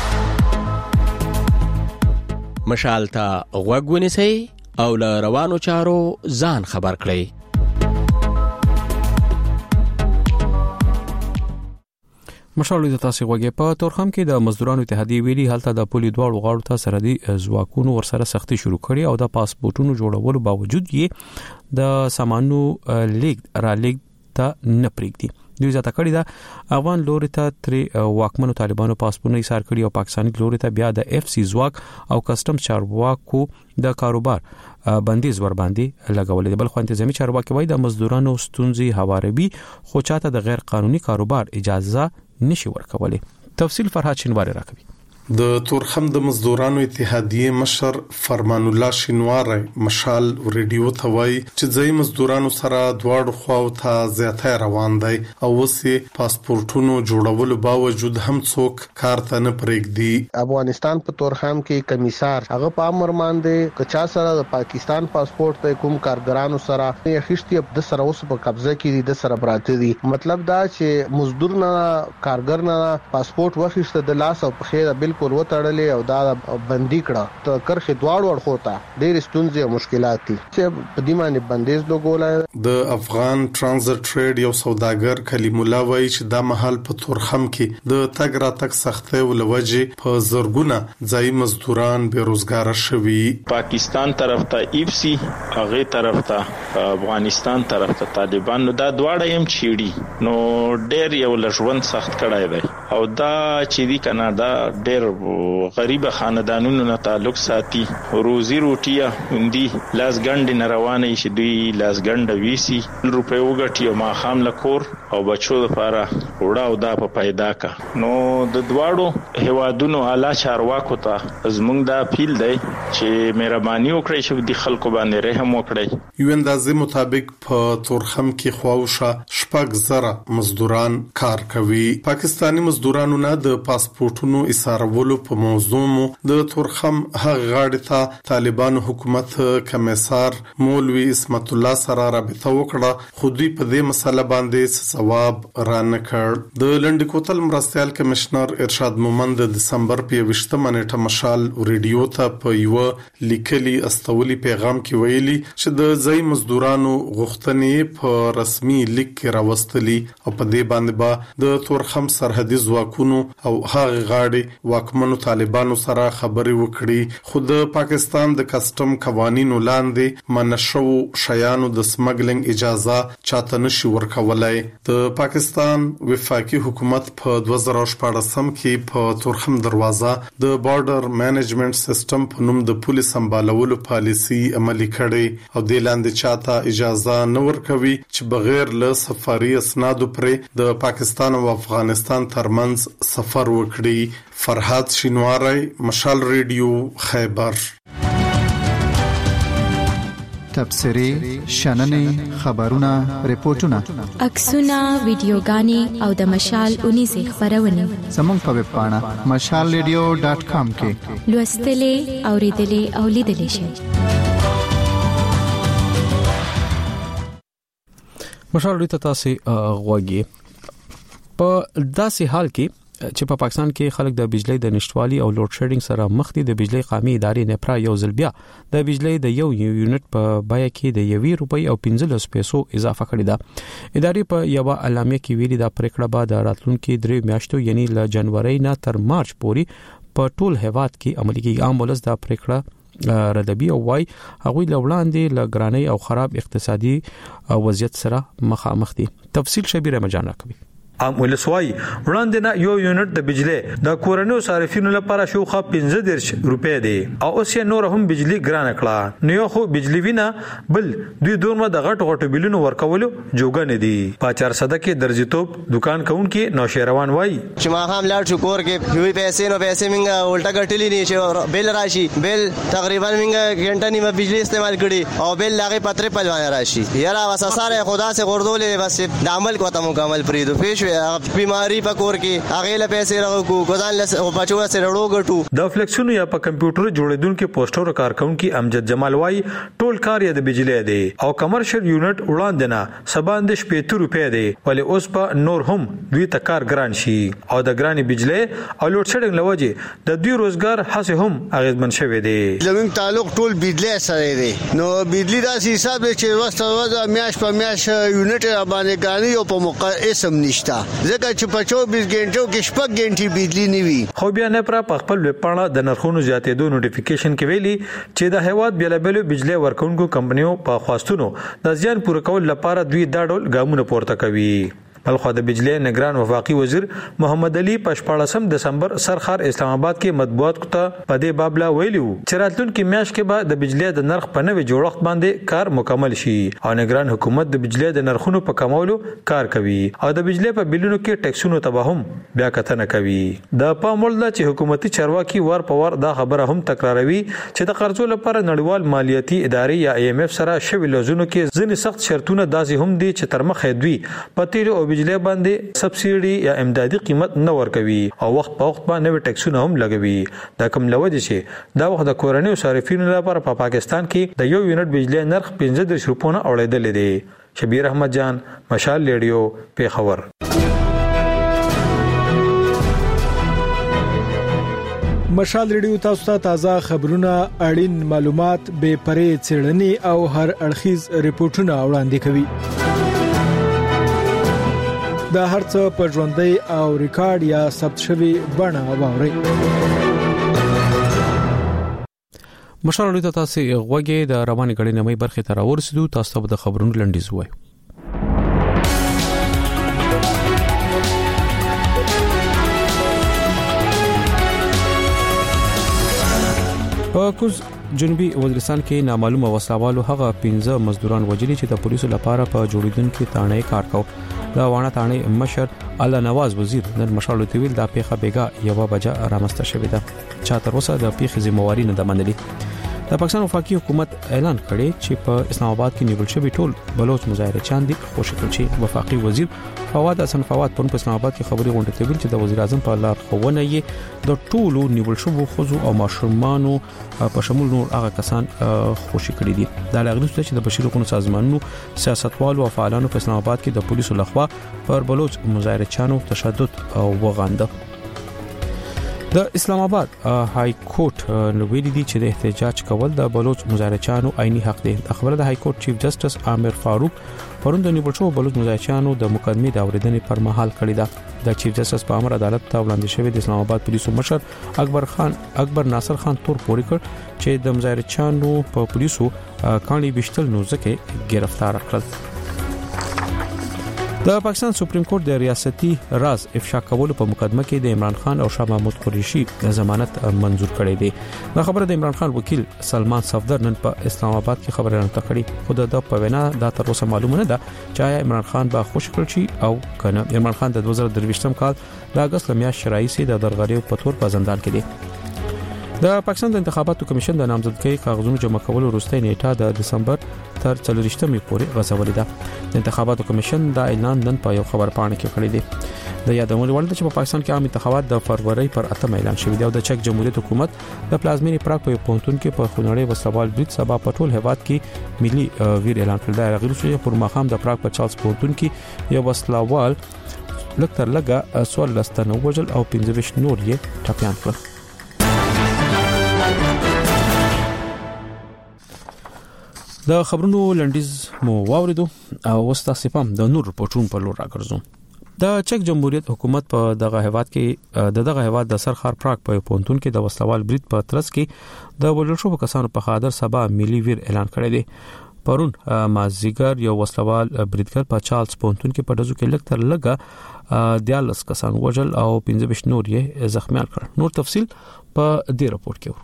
مشال ته غوږ ونیسئ او له روانو چارو ځان خبر کړئ. مشال د تاسو غوږی په تورخم کې د مزدورانو اتحادیه ویلي هلته د پولی دواړو غاړو ته سرحدي ځواکونو ورسره سختي شروع کړي او د پاسپورتونو جوړولو باوجود یې د سامانو لیک را لیک ته نه پریږدي. دوی ځکه کړی دا افغان لوري ته تر واکمنو طالبانو پاسپورتونه ایثار کړي او پاکستاني لوري ته بیا د اف سی ځواک او کسٹم چارواکو د کاروبار بندیز ور باندې لګولې. بل خو انتظامی چارواکي وایي د مزدورانو ستونزې هواروي خو چاته د غیر قانوني کاروبار اجازه نشي ورکولې. تفصیل فرهاد شینواری راکوي. د تورخم د مزدورانو اتحادیه مشر فرمان الله شینواری مشال ریډیو ته وایي چې ځای مزدورانو سره دواړو خواو ته زیاته روان دی او وسې پاسپورتونو جوړولو باوجود هم څوک کار ته نه پرېږدي. افغانستان په تورخم کې کمیسار هغه په امر باندې کچا سره د پاکستان پاسپورت ته کوم کارګرانو سره یې خشتي د سره اوس په قبضه کې دي د سره براته دي. مطلب دا چې مزدور نه کارګر نه پاسپورت وخښته د لاس او په خیره بل بالکل وتړلې او دا بندي کړه ته کرخه دواړو اړخو ته ډېر ستونزې او مشکلات دي چې په دې باندې بندیز لګولای. د افغان ترانزیت ټریډ یو سوداګر کلیم الله وایي چې دا محل په تورخم کې د تګ راتګ سختۍ ولوجې په زرګونه ځای مزدوران بیروزګار شوي. پاکستان طرف ته ایپسی هغه طرف ته افغانستان طرف ته طالبان نو دا دواړه هم چیړي نو ډېر یو لژوند سخت کړای دی او دا چې دی کنه دا ډېر غریب خاندانونو نه تعلق ساتي. روزي روټیا هندي لاس ګند نه روانه شي دوی لاس ګند ویسي روپې وګټي او ما خام لکور او بچو لپاره وړا او دا په پیدا کا نو د دواړو هوادونو اعلی چارواکو ته زمونږ دا اپیل دی چې مهرباني وکړئ چې د خلکو باندې رحم وکړئ. یو اندازې مطابق په تورخم کې خواوشه شپږ زره مزدوران کار کوي. پاکستانی مزدورانو نه د پاسپورتونو ایثارولو په موضوع مو د تورخم هغه غاړې ته طالبانو حکومت کمیسار مولوی اسمت الله سره رابطه وکړه خو دوی په دې مسله باندې ځواب را نه کړ. د لنډ کوتل مرستيال کمشنر ارشاد مومند د دسمبر په یوشتمه نیټه مشال ریډیو ته په یو لیکلي استولي پیغام کې ویلي چې د ځای مزدورانو غوښتنې په رسمي لیک کې راوستلي او په دې باندې با د تورخم سرحدي ځواکونو او هغه غاړي واکمنو طالبانو سره خبرې وکړي خو د پاکستان د کسټم قوانینو لاندې منشو شیانو د سمګلینګ اجازه چاته نشي ورکولای. د پاکستان وفاقي حکومت په دوه زره شپږم کې په تورخم دروازه د بارډر مینجمنت سیستم په نوم د پولیس سمبالولو پالیسی عملي کړي او د لاندې چاته اجازه نه ورکوي چې بغیر له سفاري اسنادو پرې د پاکستان او افغانستان ترمنځ سفر وکړي. فرحات شینواری، مشال ریډیو، خیبر. تبصری، شننې، خبرونه، ریپورتونه، عکسونه، ویډیوګانې او د مشال اونیزه خبرونه زموږ په ویب پاڼه مشال ریډیو ډاټ کام کې لوستلې، اوریدلې او لیدلې شئ. مشال ریته تاسو غوږی په داسې حال کې چې په پاکستان کې خلک د بجلی د نشټوالي او لوډ شیډینګ سره مخ دي. د بجلی قومي ادارې نپرا یو ځل بیا د بجلی د یو یونټ په بیه کې د یوې روپۍ او پنځلس پیسو اضافه کړې ده. ادارې په یو اعلامیه کې ویلي دا پریکړه به د راتلونکو درې میاشتو یعنی له جنوري نه تر مارچ پورې په ټول هیواد کې عملي کیږي. عام ولس دا پریکړه ردبي او وای هغه لوړاندې لګراني او خراب اقتصادي وضعیت سره مخامخ دي. تفصیل شبیر مجانا کوي. عام ولسوای وړاندې نه یو یونټ د بجلی د کورنیو صارفینو لپاره شوخه پنځه دېرش روپۍ دی او اوس یې نور هم بجلی ګرانه کړه. نو یو خو بجلی وینا بل دوی دومره د غټ غټ بلونو ورکولو جوګه نه دي. پاچار صدقه درځیتوب دکان کون کې نوشیروان وای چې ما هم لاړ شو کور کې وی پیسې نو پیسې منګه الټا ګټلې نه چې بل راشي بل تقریبا منګه غنټه نیمه بجلی استعمال کړي او بل لاغه پتر پلوان راشي. یاره وساساره خدا سے غردولې بس د عمل کوته مکمل پریدو پیش بیماری پکور کې هغه له پیسې راغو ګزان له بچو سره وړو غټو د فلیکسونو یا په کمپیوټر جوړیدونکو پوسټر کارکونکو امجد جمال وای ټول کار یې د بجلی دی او کمرشل یونټ وړاندې نه سباندش پېته روپې دی ولې اوس په نور هم دوی ته کار ګران شي او د ګرانی بجلی او لوډ شیډینګ لوجه د دوی روزګار هڅه هم اغیزمن شوی دی. زموږ تعلق ټول بجلی سره دی نو بجلی دا حساب چې وسته وځه میاش په میاش یونټ باندې غاني او په موقع اسم نشتا ځکه چې په چوبیس غنټو کې شپږ غنټې بجلی نیوي. خو بیا نه پر خپل ویب پاڼه د نرخونو زیاتېدو نوټیفیکیشن کې ویلي چې د هیواد بیلابل بجلی ورکونکو کمپنیو په خواستونو د ځان پوره کول لپاره دوی دا ډول ګامونه پورته کوي. بلخو د بجلی نگران وفاقي وزیر محمد علي پشپاړسم دسمبر سرخار اسلام آباد کې مطبوعات ته په دې بابلا ویلو چې راتلونکي میاشت کې به د بجلی د نرخ په نوې جوړښت باندې کار مکمل شي او نگران حکومت د بجلی د نرخونو په کمولو کار کوي او د بجلی په بلونو کې ټیکسونو ته هم بیا کتنه کوي. د پامول د چې حکومتي چارواکي ور په ور دا خبره هم تکراروي چې د قرضو لپاره نړیوال مالیاتي ادارې یا ای ایم ایف سره شوی لزونو کې ځینې سخت شرطونه داسې هم دي چې تر مخه دوی په تیل او بجلی باندې سبسيډي یا امدادي قیمت نه ورکوي او وخت په وخت باندې نوې ټیکسونه هم لګوي. دا کوم لوجه چې دا وخت د کورنیو صارفینو لپاره په پاکستان کې د یو یونټ بجلی نرخ پنځه دېرش روپونه اوړېدل دي. شبیر احمد جان، مشال ریډیو، پیښور. مشال ریډیو تاسو ته تازه خبرونه، اړین معلومات، بے پرې څېړنې او هر اړخیز ریپورتونه وړاندې کوي. دا هرڅه په ژوندۍ او ریکارډ یا ثبت شوی بڼه واورئ. مشال ریډیو تاسو غوږی د رواني غړي نمې برخه ته راورسېدو. تاسو ته د خبرونو لنډیز وایو. په کوز جنوبي وزیرستان کې نامعلومه وسلوالو هغه پنځه مزدوران وجلي چې د پولیسو لپاره په جوړیدونکو تانې کار کاوه. دا وانه تانې مشر الله نواز وزیر نن مشال تویل د پیخه بیګا یو بجا رامسته شوې ده چې تر اوسه د پیخه ذمہواری نه ده منلې. د پاکستان وفاقي حکومت اعلان کړی چې په اسلام آباد کې نیول شوی ټول بلوچ مظاهره چاند دي خوشی کړ چې وفاقي وزیر فواد حسن فواد په اسلام آباد کې خبري غونډه کوي چې د وزیر اعظم په لار خوونه یې د ټولو نیول شوی خوځو او ماشومانو په شمول نور هغه کسان خوشی کړی دي. دا لغړو چې د بشیر حکومت سازمانونو سیاستوالو او فعالانو په اسلام آباد کې د پولیسو لخوا پر بلوچ مظاهره چانو تشدد او وغانده. د اسلام آباد های کورټ نو ویلي دي چې د احتجاج کول د بلوچ مظاهرچیانو عیني حق دی. خبره د های کورټ چیف جسټس عامر فاروق پروند نیول شو بلوچ مظاهرچیانو د مقدمې د اوریدنې پر مهال کړی دا. د چیف جسټس په امر عدالت ته وړاندې شوی د اسلام آباد پولیسو مشر اکبر خان اکبر ناصر خان تور پوري کړ چې د مظاهرچیانو په پولیسو کاني بشتل نو ځکه گرفتار کړل. د پاکستان سپریم کورټ د ریاستي راز افشا کولو په مقدمه کې د عمران خان او شاه محمود قریشي د ضمانت منزور کړي دي. دا خبره د عمران خان وکیل سلمان صفدر نن په اسلام آباد کې خبره رانه کړې. خو د په وینا دا تر اوسه معلومه نه ده چې عمران خان به خوش کړی شي او کنه. عمران خان د دوه زره درویشتم کال د اگست لمیاشتې راځي د درغړیو په تور په زندان کې دی. د پاکستان د انتخاباتو کمیشن د نامزدګۍ کاغذونو جمع کولو وروستۍ نیټه د دسمبر تر څلورشتمې پورې غځولې ده. د انتخاباتو کمیشن دا اعلان نن په یو خبرپاڼه کې کړی دی. د یادونه وړ ده چې په پاکستان کې عام انتخابات د فروری پر اتم اعلان شوی دی او د چک جمهوریت حکومت د پلازمینې پراګ په پونتون کې په خونړې وسوال بریټ سبا په ټول هیواد کې ملي ویر اعلان کړی دی. غیر شوی پر مخام د پراګ په چارلز پونتون کې یو وسلوال لکتر لګه سوال لستنه وجل او پنځه ویشت نور یې ټاپیان کړ. د خبرونو لنډیز مو واوریدو او وستا سپم د نور رپورټونو په لور راګرځو. د چک جمهوریت حکومت په دغه هیواد کې د دغه هیواد د سرخار پراګ په پونتون کې د وسلوال بریټ په ترڅ کې د ولشو کسانو په خاطر سبا ملي ویر اعلان کړی دی. پرون مازیګر یو وسلوال بریټګر په چارلز پونتون کې په دزو کې لکتر لګه دیالس کسان وجل او پنځه ویشت نور یې زخمیان کړ. نور تفصیل په دې رپورت کې.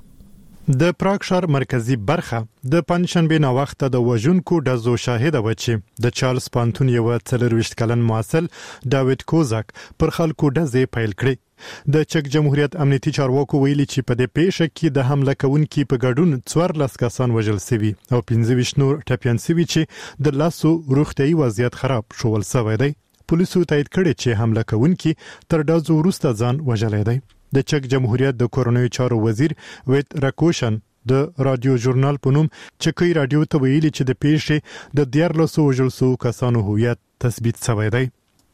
د پراګ ښار مرکزی برخه د پنځشنبه نا وخت د وژونکو ډزو شاهد و چې د چارلز پونتون یو څلرويشت کلن معسل داوید کوزاک پر خلکو ډزې پیل کړې. د چک جمهوریت امنیتي چارواکو ویلي چې په دې پیښه کې د حمله کوونکو په ګډون څوارلس کسان وژل شوي او پنځه ویشت نور ټپيان شوي چې د لاسو روغتيایي وضعیت خراب شول شوی دی. پولیسو تایید کړي چې حمله کوونکو تر ډزو وروسته ځان وژلې دی. د چک جمهوریت د کورونوي چارو وزیر ویت راکوشن د رادیو ژورنال په نوم چکی رادیو ته ویلي چې د پیښې د دیارلسو وژل شوو کسانو هویت تثبیت شوی دی.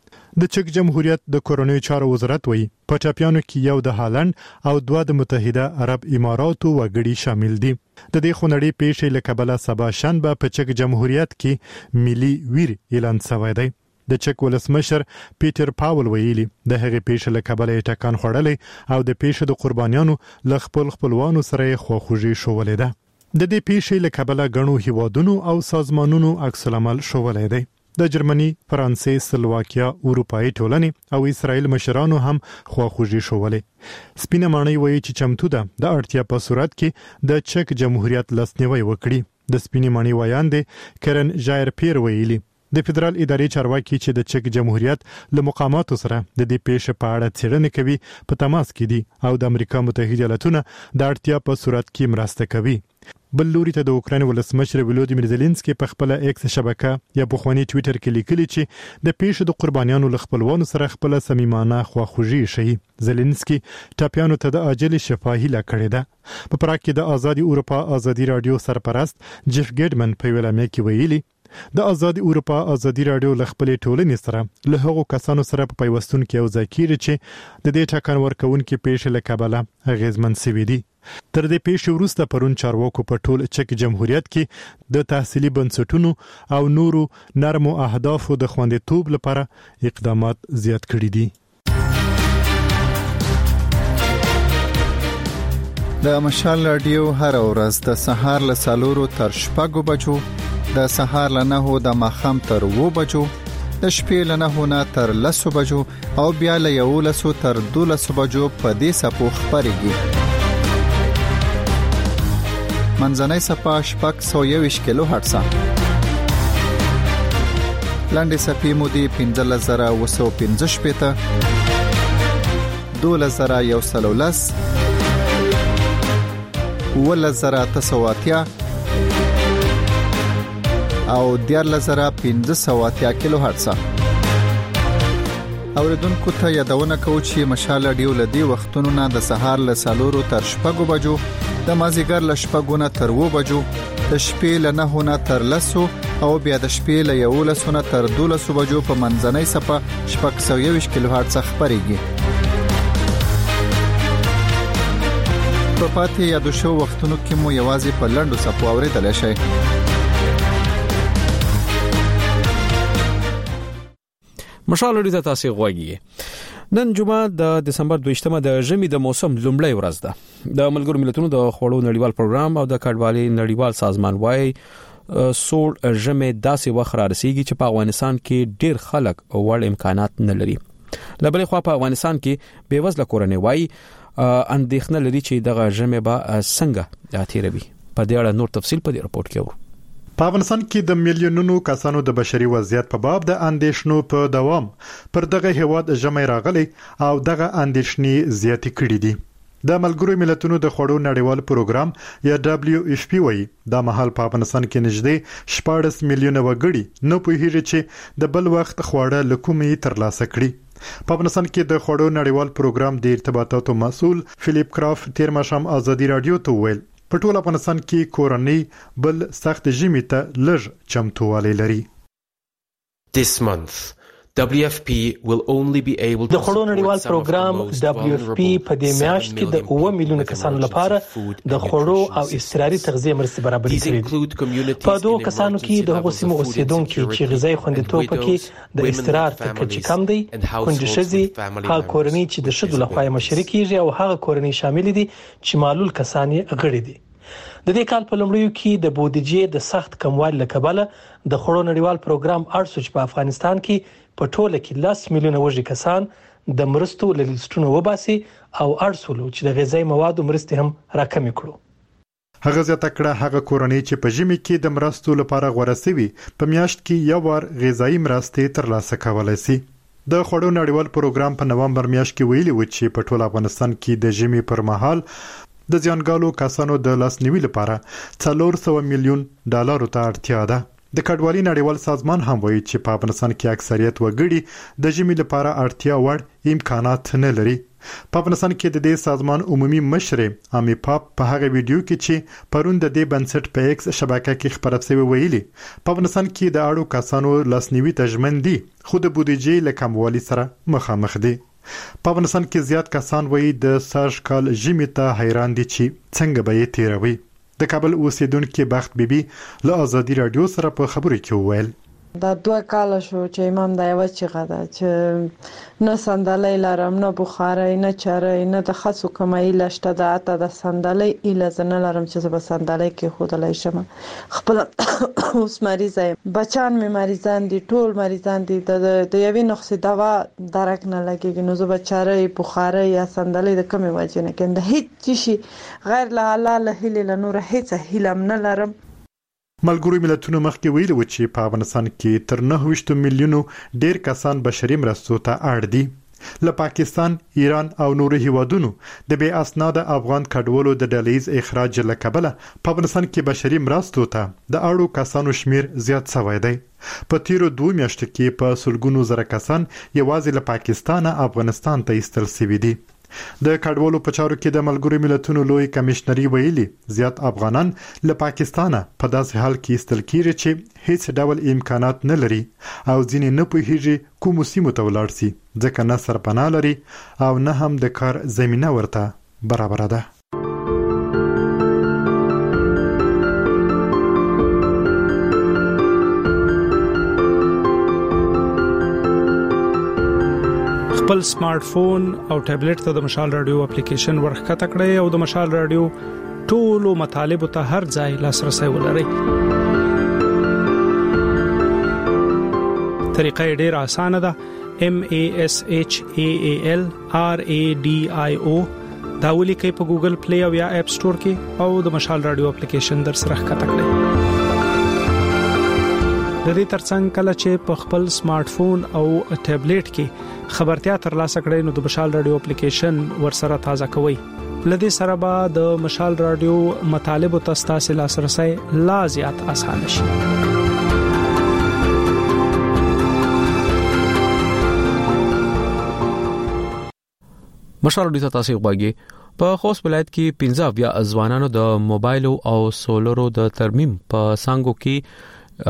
د چک جمهوریت د کورونوي چارو وزارت وایي په ټاپیانو کې یو د هالند او دوه د متحده عرب اماراتو وګړي شامل دي. د دې خونړۍ پیښې له کبله سبا شنبه په چک جمهوریت کې ملي ویر اعلان شوی دی. د چک ولسمشر پیټر پاول ویلي د هغې پیښې له کبله ټکان خوړلې او د پیښې د قربانیانو له خپل خپلوانو سره خواخوږي شولې ده. د دې پیښې له کبله غنو هیوادونو او سازمانونو عکس العمل شولې ده. د جرمني، فرانسې، سلواکیا، اروپאי ټولنې او اسرائیل مشرانو هم خواخوږي شولې. سپینه ماڼۍ وایي چې چمتو ده د اړتیا په صورت کې د چک جمهوریت لاسنیوي وکړي. د سپینه ماڼۍ وایاندې کرن ژایر پیر ویلي د فدرال ادارې چارواکي چې د چک جمهوریت له مقاماتو سره د دې پیښې په اړه څېړنه کوي په تماس کې دي او د امریکا متحده ایالاتونو د اړتیا په صورت کې مرسته کوي. بل لوري ته د اوکراین ولسمشر ولودیمیر زيلنسکي په خپل ایکس شبکه یا په خواني ټوئیټر کې لیکلي چې د پیښې د قربانیانو له خپلوانو سره خپل صمیمانه خواخوږي شي. زيلنسکي ټاپیانو ته د عاجل شفاهي لکړه ده. په پراګ کې د آزادي اروپا آزادي رادیو سرپرست جيف ګیډمن په ویلامه کې ویلي د آزادي اروپا آزادي رادیو لخپلې ټولنې سره له هغو کسانو سره په پیوستون کې یو ځای کیږي چې د دې ټاکن ورکوونکو پیښې له کبله غیزمن سوي دي. تر دې پیښې وروسته پرون چارواکو په ټول چک جمهوریت کې د تحصیلي بنسټونو او نورو نرمو اهدافو د خوندیتوب لپاره اقدامات زیات کړي دي. د مشال رادیو هر ورځ د سهار له سالورو تر شپږو بجو، د سهار له نهو د ماښام تر اوو بجو، د شپې له نهو نه تر لسو بجو او بیا له یولسو تر دولسو بجو په دې سپو خپرېږي. منځنۍ سپه شپږ سوه یوویشت کیلو هرټزه، لنډې سپې مودې پنځلس زره اوه سوه پنځه شپېته، دولس زره یو سل او لس، اوولس زره اته سوه اتیا او دیارلس زره پنځه سوه اتیا کیلو هرټزه. اوریدونکو ته یادونه کوو چې مشال رادیو له دې وختونو نه د سهار له سالورو تر شپږو بجو، د مازیګر له شپږو نه تر اوو بجو، د شپې له نهو نه تر لسو او بیا د شپې له یولسو نه تر دولسو بجو په منځنۍ سپه شپږ سوه یوویشت کیلو هرټزه خپرېږي. په پاتې یادو شو وختونو کې مو یوازې په لنډو سپو اورېدلی شئ. مشال لري ته تاسو غوږی. نن جمعه د دسمبر دویشتمه د ژمي د موسم لومړی ورځ ده. د ملګرو ملتونو د خوړو نړیوال پروګرام او د کډوالۍ نړیوال سازمان وايي سوړ ژمي داسې وخت را رسیږي چې په افغانستان کې ډیر خلک وړ امکانات نه لري. لبلې خو په افغانستان کې بیوزله کورنۍ وايي اندېښنه لري چې دغه ژمي به څنګه تیروي. په دې اړه نور تفصیل په دې رپورت کې وو. په افغانستان کې د میلیونونو کسانو د بشري وضعیت په باب د اندېښنو په دوام پر دغه هیواد ژمي راغلي او دغه اندېښنې زیاتې کړې دي. د ملګرو ملتونو د خوړو نړیوال پروګرام یا دبليو ایف پی وايي د مهال په افغانستان کې نږدې شپږ میلیونه وګړي نه پوهیږي چې د بل وخت خواړه لکومي ترلاسه کړي. په افغانستان کې د خوړو نړیوال پروګرام د ارتباطاتو مسؤل فلیپ کرافت تیر ماښام آزادي رادیو ته وویل په ټول افغانستان کې کورنۍ بل سخت ژمي ته لږ چمتووالی لري. This month دبليو اف پی will only be able to د خوړو نړیوال پروګرام دبليو اف پی په دې میاشت کې د اوه میلیونه کسانو لپاره د خوړو او اضطراري تغذیه مرستې برابرې کړې. په دوه کسانو کې د هغو سیمو اوسیدونکو چې غذایی خوندیتوب پکې د اضطرار تر کچې کم دی، کونډې ښځې، هغه کورنۍ چې د ښځو لخوا یې مشري کیږي او هغه کورنۍ شامل دي چې معلول کسان یې غړي دي. د دې کال په لومړیو کې د بودیجې د سخت کموالي له کبله د خوړو نړیوال پروګرام اړ شو چې په افغانستان کې په ټوله کې لس میلیونه وږي کسان د مرستو له لیستونو وباسي او اړ شول چې د غذایی موادو مرستې هم راکمې کړو. هغه زیاته کړه هغه کورنۍ چې په ژمي کې د مرستو لپاره غوړه سوي په میاشت کې یو وار غذایی مرستې ترلاسه کولای شي. د خوړو نړیوال پروګرام په نومبر میاشت کې ویلي و چې په ټول افغانستان کې د ژمي پر مهال د ځانګالو کسانو د لاسنیوي لپاره څلور سوه میلیون ډالر ته اړتیا ده. د کډوالۍ نړیوال سازمان هم وایي چې په افغانستان کې اکثریت وګړي د ژمي لپاره اړتیا وړ امکانات نه لري. په افغانستان کې د دې سازمان عمومي مشر امي پاپ په هغه ویډیو کې چې پرون د دې بنسټ په ایکس شبکه کې خبره شوی ویلي په افغانستان کې د اړو کسانو لاسنیوي ته ژمن دي خو د بودیجې له کموالي سره مخامخ دي. په افغانستان کې زیات کسان وایي د سږ کال ژمي ته حیران دي چې څنګه به یې تیروي. د کابل اوسیدونکو بخت بیبي له آزادي رادیو سره په خبرو کې وویل دا دوه کال شو چې امام دا یو چیغه ده چې نه صندلۍ لرم، نه بخارۍ، نه چرۍ، نه د خاصو کمای لشته ده. اته د صندلۍ اله زنه لرم چې زه به صندلۍ کې خودلای شم. خپل اوس مریض یم، بچان مې مریضان دي، ټول مریضان دي. د د یوې نقصې دوا درک نه لګیږي، نو زه به چرۍ، بخارۍ یا صندلۍ د کومې وجې نه کېم. د هیڅ شي غیر له الله له هیلې له نور هیڅ هیله نه لرم. ملګرو ملتونو مخکې ویلي و چې په افغانستان کې تر نهه ویشت میلیونو ډیر کسان بشري مرستو ته اړ دي. له پاکستان، ایران او نورو هیوادونو د بې اسناده افغان کډوالو د ډلهیز اخراج له کبله په افغانستان کې بشري مرستو ته د اړو کسانو شمیر زیات شوی دی. په تیرو دوه میاشتو کې په سلګونو زره کسان یوازې له پاکستان افغانستان ته ایستل شوي دي. د کډوالو په چارو کې د ملګرو ملتونو لوی کمشنري ویلي زیات افغانان له پاکستانه په داسې حال کې استل کیږي چې هیڅ ډول امکانات نه لري او ځینې نه پوهیږي کوم سیمه ته ولاړ شي ځکه نه سرپناه لري او نه هم د کار زمينه ورته برابر ده. خپل سمارټ فون او ټابلیټ ته د مشال رادیو اپلیکیشن ورخته کړئ او د مشال رادیو ټولو مطالب ته هر ځای لاسرسي ولرئ. طریقه ډیره اسانه ده. M A S H A A L R A D I O دا ولیکئ په ګوګل پلی او یا اپ سٹور کې او د مشال رادیو اپلیکیشن در سره ښکته کړئ. د دې ترڅنګ کله چې په خپل سمارټ فون او ټابلیټ کې خبرتیا ترلاسه کړئ نو د مشال رادیو اپلیکیشن ورسره تازه کوئ. لدې سره به د مشال رادیو مطالب او تاسو لاسرسي لا زیات آسان شي. مشال رادیو تاسو غواړئ په خوست ولایت کې پنځه بیا ځوانانو د موبایل او سولرو د ترمیم په سانګو کې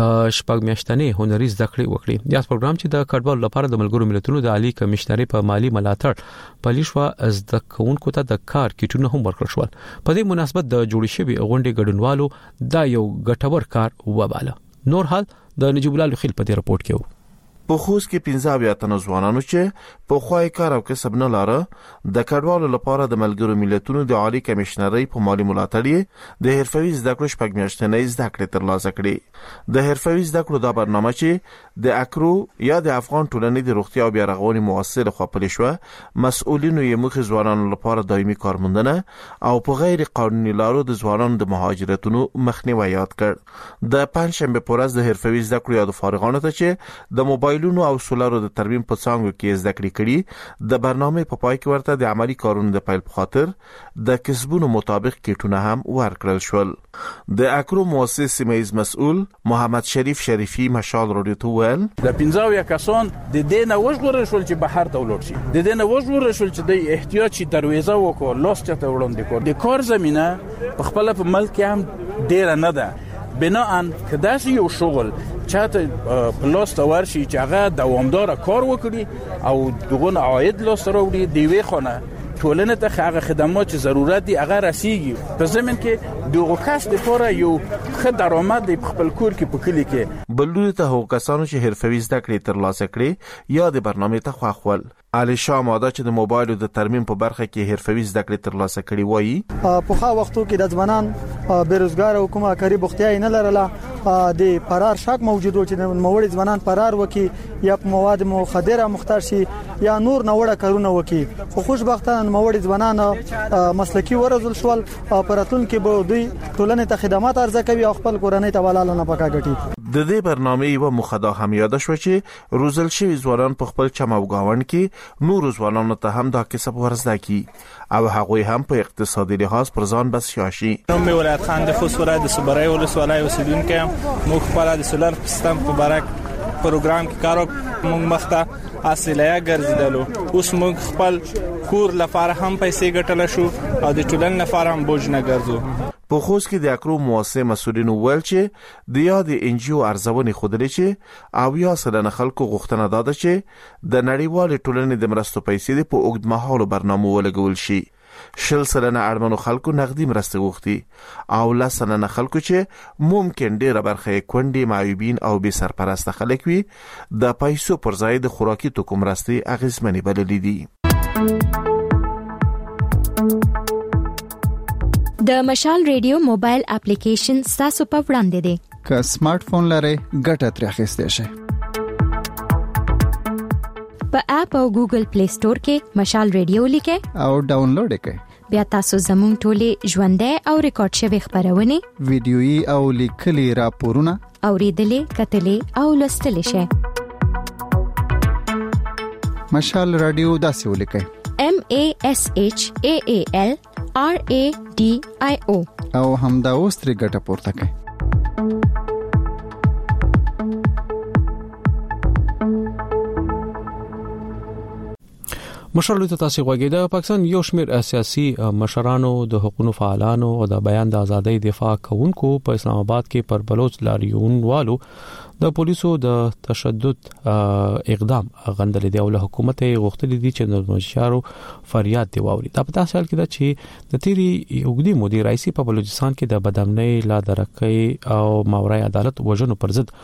شپږ میاشتنې هنري زده کړې وکړي. یا پروګرام چې د کډوالو لپاره د ملګرو ملتونو د عالی کمشنري په مالی ملاتړ پالیشوا زده کوونکو ته د کار کیټونه هم ورکړل شول. په دې مناسبت د جوړې شوی غونډې ګډونوالو دا یو ګټور کار وباله. نور حال د نجیب الله خیل په دې رپورت کې و. په خوست کې پنځه بیا تنه ځوانانو چې په خوای کار او کسب نه لاره د کډوالو لپاره د ملګرو ملتونو د عالی کمشنري په مالی ملاتړ د حرفوي زده کړو شپږ میاشتنې زده کړې ترلاسه کړې. د حرفوي زده کړو دا برنامه چې د اکرو یا د افغان ټولنې د روغتیا او بیارغونې مؤسسې لخوا پلي شو، مسؤلینو یې مخې ځوانانو لپاره دایمي کارموندنه او په غیر قانوني لارو د ځوانانو د مهاجرتونو مخنیوي یاد کړ. د پنځشنبه په ورځ د حرفوي زده کړو یا د فارغانو ته چې د موبایل او سولارو د ترمیم په څانګو کې زده کړې کړي د برنامه په پای کې ورته د عملی کارونو د پیل په خاطر د کسبونو مطابق کیټونه هم ورکړل شول. د اکرو مؤسس سیمایز مسؤل محمد شریف شریفی مشال رادیو ته ویل د پنځه یا کسان د دینه وژغورل شول چې بهر ته ولاړ شي، د دینه وژغورل شول چې د احتیاجي دروازه وکړو لاس ته وړاندې کړ. د کار زمينه په خپل په ملک هم ډیر نه ده، بناءن کداسي یو شغل چاته پلاس ته ورشي چې هغه دوامدار کار وکړي او دغه عاید لاس راوړي دی وی خونه ټولنه ته هغه خدمات چې ضرورت دي هغه رسیږي. په زمين کې دغه کس لپاره یو ښه درآمد په خپل کور کې پکلي کې بلوي ته هو کسانو چې حرفوي زده کړې ترلاسه کړې یا د برنامه ته خوښول. علي شاه ماده چې د موبایل د ترمیم په برخه کې حرفوي زده کړې ترلاسه کړې وایي په خا وختو کې د ځوانان بیروزګار او کومه کاری بوختیای نه لرله د فرار شک موجود و چې د موړي ځوانان فرار وکي یا په مواد مخدره مختار شي یا نور نوړه کارونه وکي. خو خوشبختانه موړي ځوانان مسلکی ورزل شول پراتون کې به دوی ټولنې ته خدمات ارزه کوي او خپل کورنۍ ته ولاله نه پکا ګټي. د دې برنامه یو مخدا هم یاد شو چې روزل شوی ځوانان په خپل چمو گاوند کې نور ځوانانو ته هم دا کسب ورزده کی او هغوی هم په اقتصادي لحاظ پر ځان بس شاشي. نوم می ولایت خان د خوست ولایت د صبرای ولسوالۍ اوسیدونکو مخ خپل د سولر سیستم په برک پروګرام کې کارو موږ مخته اصلیا ګرځیدلو. اوس موږ خپل کور لپاره هم پیسې ګټل شو او د ټولن لپاره هم بوج نه ګرځو. په خوست کې د اکرو مؤسسه مسؤلینو ویل چې د یاد انجیو ارزونې خودلې چې او یا سلنه خلکو غوښتنه داده چې د نړیوال ټولنې د مرستو پیسې په اوږد مهالو برنامو ولګول شي. شل سلنه اړمنو خلکو نقدي مرسته غوښتي او لس سلنه خلکو چې ممکن ډیره برخه کونډې معیوبین او بې سرپرسته خلک وي د پیسو پر ځای د خوراکي توکو مرستې اغیزمنې بللې دي. د مشال ریډیو موبایل اپلیکیشن تاسو په وړاندې دی. که سمارټ فون لرئ ګټه ترې اخیستئ شئ. په اپ او ګوګل پلی سٹور کې مشال ریډیو لیکئ او ډاونلوډ کړئ. بیا تاسو زموږ ټولې ژوندۍ او ریکارډ شوی خبرونه ویډیويي او لیکلي راپورونه اوریدلې کتلې او لوستلې شئ. مشال رادیو داسې ولیکئ M A S H A A L R A D I O او همدا اوس ترې ګټه پورته کړئ. مشرلو ته تاسو غوږی د پاکستان یو شمېر سیاسي مشرانو د حقوقو فعالانو او د بیان د ازادۍ دفاع کوونکو په اسلام آباد کې پر بلوچ لاریون والو د پولیسو د تشدد اقدام غندل دی او له حکومت غوښتل دي چې د مشارو فریاد دی واوري. دا په تاسو حال کې دا چې د تیری یوګدي مدیر رئیس په بلوچستان کې د بدامنۍ لا درکې او ماورای عدالت وژنو پر ضد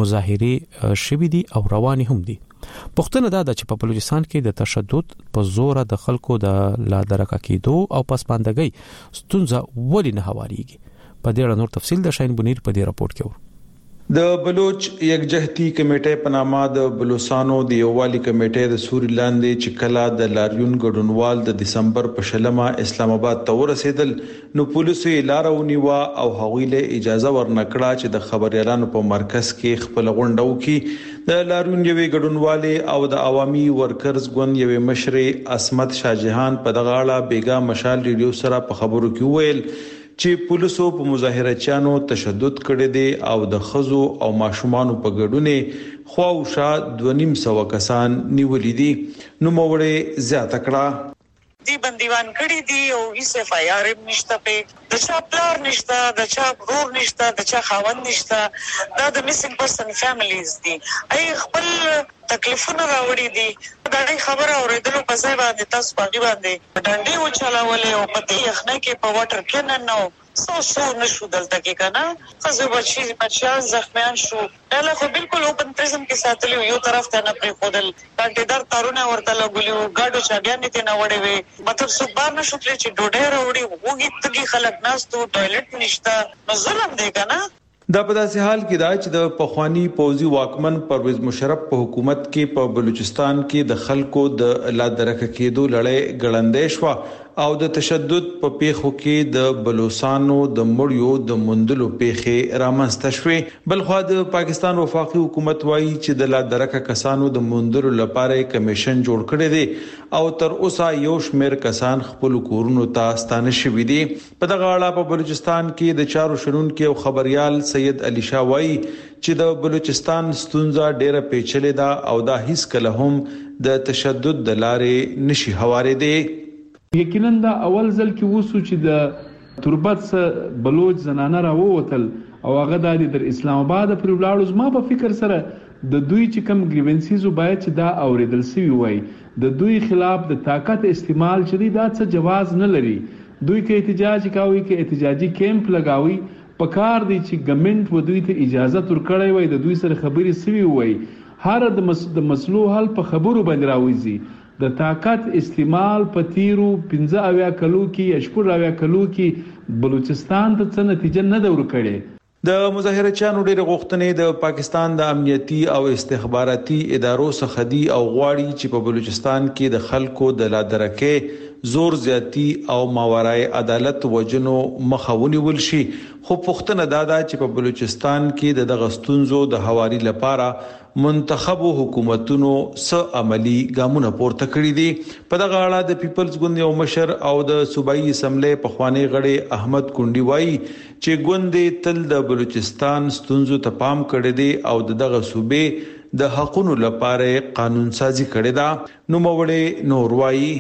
مظاهره شوې دي او رواني هم دي. پښتنه دا د چې په بلوچستان کې د تشدد په زور د خلکو د لا درکه کېدو او پسپاندګۍ ستونزه ولې نه هواريږي. په دې اړه نور تفصیل د شاهین بنیر په دې راپورټ کې ور د بلوچ یکجهتي کمیټې په نامه د بلوچستانو د یووالي کمیټې د سوري لاندې چې کلا د لاریون ګډونوال د دسمبر په شلمه اسلام آباد ته ورسېدل نو پولیسو لار ونیوا او هغوی له اجازه ورنکړه چې د خبريالانو په مرکز کې خپل غونډه وکړي. د لاریون یوې ګډونوالې او د عوامي ورکرز ګوند یوې مشرې اسمت شاهجهان په دغه اړه بیګا مشال ریډیو سره په خبرو کې ویل چې پولیسو په مظاهره چانو تشدد کړی دی او د خزو او ماشومان په ګډونه خواوشا دوه نیم سو کسان نیولې دي نو موړې زیاته کړه. دی بندیوان کړي دي او هیڅ اف آی آر نشته په د چا پلار نشته د چا ورور نشته د چا خاوند نشته دا د میسنګ پرسن فیملیز دي ای خپل تکلیفونه راوړي دي دا خبره اوریدلو په ځای باندې تاسو باندې باندې ډنډي و چلاولې او په دې یخنه کې په واټر کې نه نو سو سو نشو دلته کې کنه خزو بچی بچیان زخمیان شو دا خو بالکل اوپن پریزن کې ساتلی یو طرف ته نه پری خودل کانټیدار تارونه ورته لګولیو گاډو چاګیان ته نه وړي وي مطلب څوک بار نشو تللی چې ډوډۍ راوړي وګي تګي خلک ناستو ټایلټ نشته نو ظلم دی کنه. دا په داسې حال کې دا چې د پخوانی پوزي واکمن پرویز مشرف په حکومت کې په بلوچستان کې د خلکو د لا درکه کېدو لړۍ ګړندې شو او د تشدد په پیښو کې د بلوچستانو د مړیو د مندلو پیښې رامنځته شوې. بلخو د پاکستان وفاقي حکومت وایي چې د لا درکه کسانو د مندلو لپاره کمیشن جوړ کړی دی او تر اوسه یو شمېر کسان خپل کورونو ته ستانه شوي دي. په دغه اړه په بلوچستان کې د چارو شنونکو او خبريال سید علي شاه وایي چې د بلوچستان ستونزه ډېره پیچلې ده او دا هیڅ کله هم د تشدد د لارې نشي هوارې دي. یقینا دا اول ځل کې وسو چې د تربت سره بلوچ زنانه راووتل او هغه د در اسلام آباد پر ولاړو زما په فکر سره د دوی چې کم گریونسیز باید چې دا اوریدل سی وي د دوی خلاف د طاقت استعمال چې دا څه جواز نه لري. دوی کې احتجاج کوي کې احتجاجي کیمپ لگاوي پکار دي چې ګورنمنت و دوی ته اجازه ورکړی وي د دوی سره خبري سوي وي هر د مسلو حل په خبرو باندې راوځي. د طاقت استعمال په تیرو پنځه اویا کلو کې اشپور اویا کلو کې بلوچستان ته څه نتیجه نه دا ورکړي. د مظاهره چانو ډېر غوښتنې د پاکستان د امنیتي او استخباراتي ادارو څخه دي او غواړي چې په بلوچستان کې د خلکو د لا درکې زور زیاتی او ماورای عدالت وجنو مخاوني ولشي. خو پښتنه دادا چې په بلوچستان کې د غستونزو د حواري لپاره منتخبو حکومتونو س عملی ګامونه پورته کړی دي. په دغه اړه د پیپلز ګوند یو مشر او د صوبایي اسمبلی په خوانی غړي احمد کونډي وایي چې ګوند تل د بلوچستان ستونزو ته پام کړی دی او دغه صوبې د حقونو لپاره قانون سازي کړی دا. نو موړې نور وایي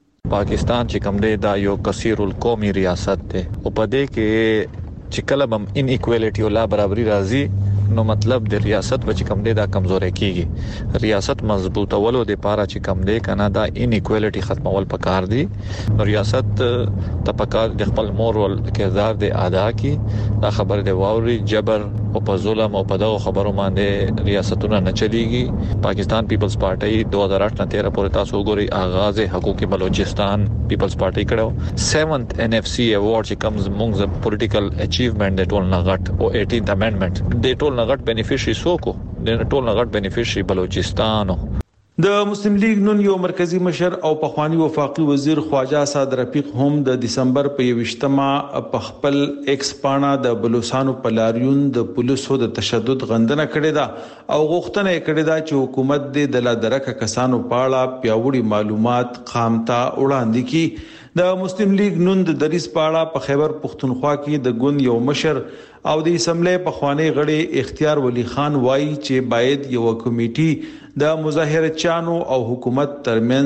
پاکستان چې کوم دی دا یو کثیر القومي ریاست دی او په دې کې چې کله هم ان ایکوالټي او لا برابرۍ راځي نو مطلب د ریاست بچ کم دی دا کمزوري کیږي. ریاست مضبوطولو د پاره چې کم دی کنه دا ان ایکوالټي ختمول پکار دي. نو ریاست ته پکار د خپل مورال کردار د ادا کی دا خبر دی واوري جبر او په ظلم او په دغه خبرو باندې ریاستونه نه چلیږي. پاکستان پیپلز پارټي دو هزار آٹھ نه تیرہ پورې تاسو وګورئ آغاز حقوق بلوچستان پیپلز پارټي کړو. سیونث ان اف سی ایوارډ چې کمز مونږ د پولیټیکل اچیومنت د ټول نغټ او ایټینث امندمنت د ټول نغټ بینیفیشری سوکو د ټول نغټ بینیفیشری بلوچستان. د مسلم لیگ نن یو مرکزی مشر او پخوانی وفاقي وزیر خواجه اسد رفیق هم د دسمبر په یوشتمه په خپل ایکس پاڼه د بلوچستان په لاریون د پولیسو د تشدد غندنه کړې ده او غوښتنه کړې ده چې حکومت د لا درکه کسانو په اړه پیاوړي معلومات خامتا وړاندې کړي. د مسلم لیگ نن د دریس پاړه په خیبر پختونخوا کې د ګوند یو مشر او د اسمبلی په خوانی غړي اختیار ولی خان وایي چې باید یو کمیټي د مظاهره چانو او حکومت ترمنځ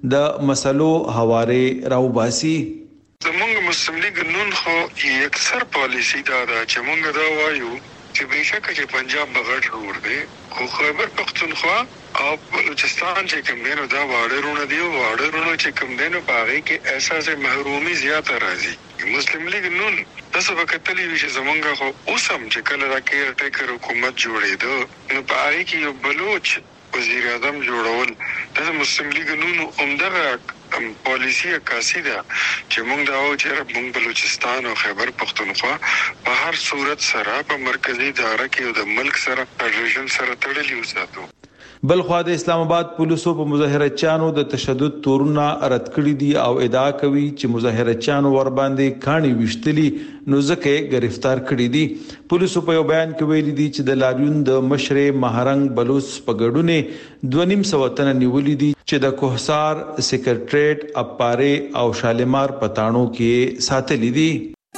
د مسلو حواله راوباسي. زمونږ مسلم لیگ نون خو اکثر پالیسی دا دا چې مونږ دا وایو چې بهشکه چې پنجاب بغړ روړ دی خو خیبر پختونخوا او بلوچستان چې کوم دینو دا واړه دی واړه رونه چې کوم دینو باغې کې احساس محرومي زیاته راځي. مسلم لیگ نون تاسو به کتلی وی چې زمونږ خو اوسم چې کله را کېر ټیکر حکومت جوړېده نو باغې کې یو بلوچ وزیر اعظم جوړول د مسلم لیگ نون عمدغه پالیسی عکاسی ده چې موږ دا او چې موږ بلوچستان او خیبر پختونخوا په هر صورت سره په مرکزی اداره کې د ملک سره فدریشن سره تړلي وساتو. بل خو د اسلام آباد پولیسو په مظاهره چانو د تشدد تورونه رد کړی دي او ادعا کوي چې مظاهره چانو ور باندې کاڼي وشتلي نو ځکه گرفتار کړی دي. پولیسو په یو بیان کې ویلي دي چې د لاریون د مشر مهرنګ بلوچ په ګډونه دوه نیم سو تن نیولې دي چې د کوهسار سیکریټریټ اپاره او شالمار پټانو کې ساتلې دي.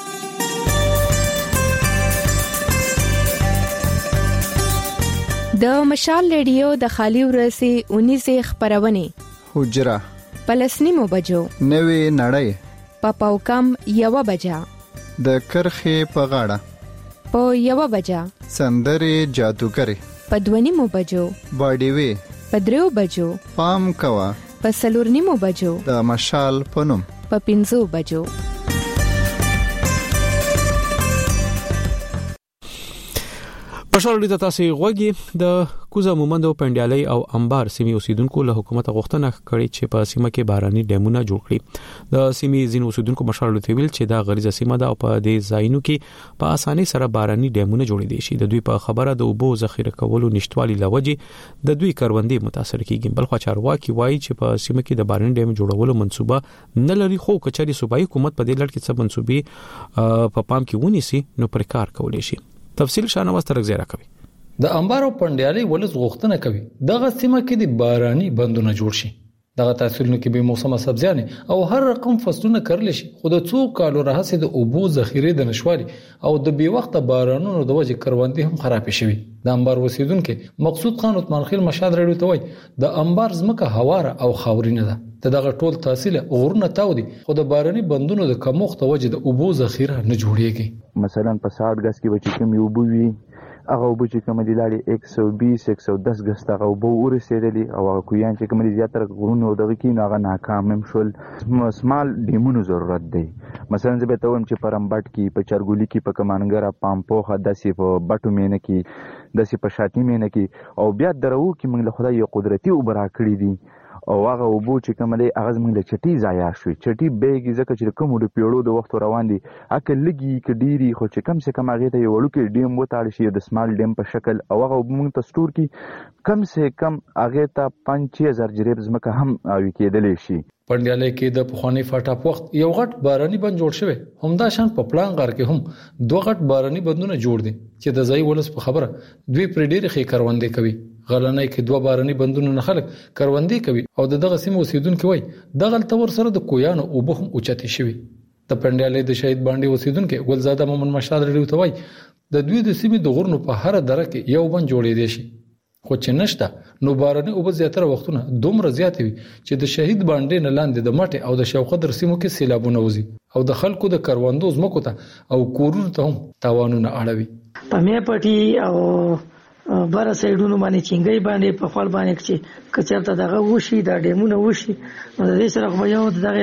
د مشال ریډیو د خالي ورسي انیسه خبرونه حجره پلسنیمو بجو نوې نړۍ په پاوکم یو بجا د کرخه په غاړه په یو بجا سندري جادوګری په دونیمو بجو باډي وی په دریو بجو پام کوا په سلورنیمو بجو د مشال پنوم په پنځو بجو. مشال ریډیو تاسو غوږی د کوزه مومندو پندیالي او انبار سیمې اوسیدونکو له حکومت غوښتنه کړې چې په سیمه کې باراني ډیمونه جوړ کړي. د سیمې ځینو اوسیدونکو مشال ریډیو ویل چې دا غریزه سیمه ده او په دې ځایونو کې په اسانۍ سره باراني ډیمونه جوړېدي شي. د دوی په خبره د اوبو ذخیره کولو نشټوالي لوجې د دوی کروندې متاثر کیږي. بل خو چارواکي وایي چې په سیمه کې د باراني ډیم جوړولو منصوبه نه لري خو کچاري صوبایي حکومت په دې لړ کې څه منصوبې په پام کې ونیسي نو پر کار کولای شي. تفصیل شانواز ترک زیرا کوي. د انبار او پندیالي ولز غوښتنه کوي دغه سیمه کې د باراني بندونه جوړ شي. دغه تحصیلونو کې به موسمه سبزیانه او هر رقم فصلونه کرل شي. خو د څو کالو راهسه د اوبو ذخیره د نشوالي او د بي وخت بارانونو د وجې کروندې هم خراب شوي. د انبار وسیدونکو مقصود خان عثمان خیل مشاد رډیو ته وای د انبار زمکه هواره او خاورینه ده. دغه ټول تحصیل غورنه تاودي خو د باراني بندونو د کموخت وجې د اوبو ذخیره نه جوړیږي. مثلا په ساعت غس کې به کوم یو بو وي هغه وبو چې کوم دی لاري یک سو بیس یک سو دس غس هغه وبو ورسېدلی او هغه کویان چې کوم دی زیاتره غرونو دغه کې هغه ناکام هم شول. سمال ډیمونو ضرورت دی. مثلا زه به ته وایم چې پرمبټ کې په چرګولی کې په کمانګره پامپوخه داسې په بټو مینه کې داسې په شاتی مینه کې او بیا درو کې موږ له خدای یو قدرتي وبرا کړی دي او هغه وبو چې کوم دی هغه موږ له چټي ضایع شوی. چټي بیګي ځکه چې کوم د پیړو د وخت روان دي اکه لګي کډيري خو چې کم سه کم هغه ته یو وړوکی ډیم وتاړ شي د سمال ډیم په شکل او هغه موږ ته سٹور کی کم سه کم هغه ته پنځه هزار جریب زمکه هم اوي کېدلې شي. پندیالي کې د پخوانی فاټا وخت یو غټ باراني بند جوړ شوی. همدا شان په پلان غار کې هم دوه غټ باراني بندونه جوړ دي چې د ځای ولس په خبره دوی پر ډېر خې کروندې کوي. غلنۍ کې دوه باراني بندونه نه خلک کروندې کوي او دغه سیمه اوسیدونکو وای دغه تور سره د کویانو او به هم اوچتي شوی. د پندیالي د شهید باندې اوسیدونکو ګلزاده مومن مشاد رډیو ته وای د دوی د سیمې د غرونو په هر دره کې یو بند جوړې دي شي خو چې نشته نو باراني او زیاتره وختونه دومره زیات وي چې د شهید باندې نه لاندې د مټه او د شوقدر سیمو کې سیلابونه وزي او د خلکو د کروندو زمکو ته او کورونو ته هم تاوانونه اړوي. په مې پټي او بار سایډونو باندې چنګي باندې په خپل باندې چې کچرته دغه وشي د ډیمونو وشي نو د دې سره خو یو دغه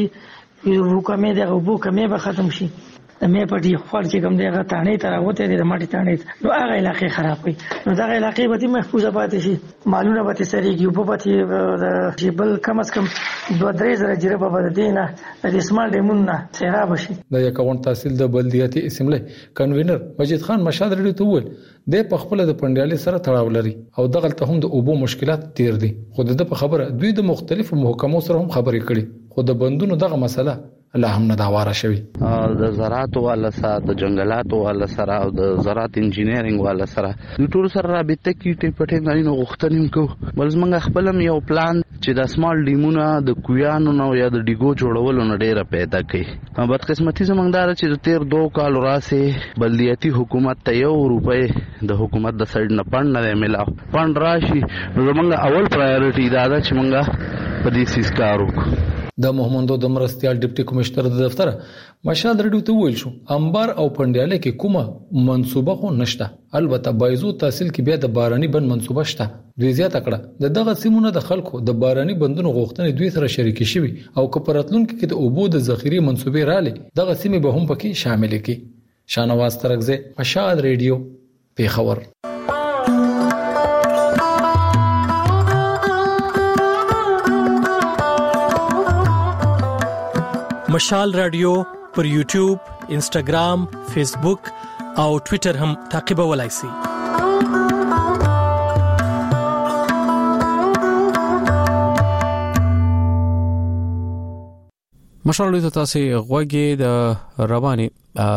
علاقې یو کومې دغه وبو کومې به ختم شي. د مې پټي خپل چې کوم دغه تانې تر اوته د ماټي تانې نو هغه علاقې خراب وي نو دغه علاقې به محفوظه پاتې شي. مالونه به سريږي په پاتې چې بل کم از کم دوه درې زره جریبه به دینه د اسمال ډیمونه خراب شي. د یکاون تحصیل د بلدیاتي اسمبلی کنوینر مجید خان مشاد رډیو ته وویل د په خپل د پندیالي سره تړاو لري او دغه ته هم د اوبو مشکلات تیر دي. خو د په خبره دوی د مختلفو محکمو سره هم خبرې کړي خو د بندونو دغه مسله لا هم نه دا واره شوی. د زراعت والا سره د جنگلات والا سره او د زراعت انجینیرینګ والا سره د ټول سره رابطه کیټه پټه نه غوښتنیم کو بل زمنګ خپلم یو پلان چې د سمال ډیمونه د کویانو نو یا د ډیګو جوړولو نه ډیره پیدا کړي. بد قسمتي زمنګ دار چې د تیر دوه کال راسه بلدیاتي حکومت ته یو روپې د حکومت د سایډ نه پاند نه ملاو پاند راشي نو زمنګ اول پرایورټي دا ده چې منګه په دې سیس کار وکړو. د محمدو د مرستيال ډیپټي کمشنر د دفتر مشال رډیو ته ویل شو انبار او پندیاله کې کومه منسوبه خو نشته. البته بایزو تحصیل کې بیا د باراني بند منسوبه شته. دوی زیاته کړه د دغه سیمونو د خلکو د باراني بندونو غوښتنې دوی سره شریک شي او کپراتلون کې د اوبو د ذخیره منسوبې رالې دغه سیمه به هم پکې شامل کړي. شانواز ترغزه مشال رادیو پیښور. مشال رادیو پر یوټیوب، انسټاګرام، فیسبوک او ټوئیټر هم تعقیبولای شئ. مشال رادیو تاسو غوږی د رواني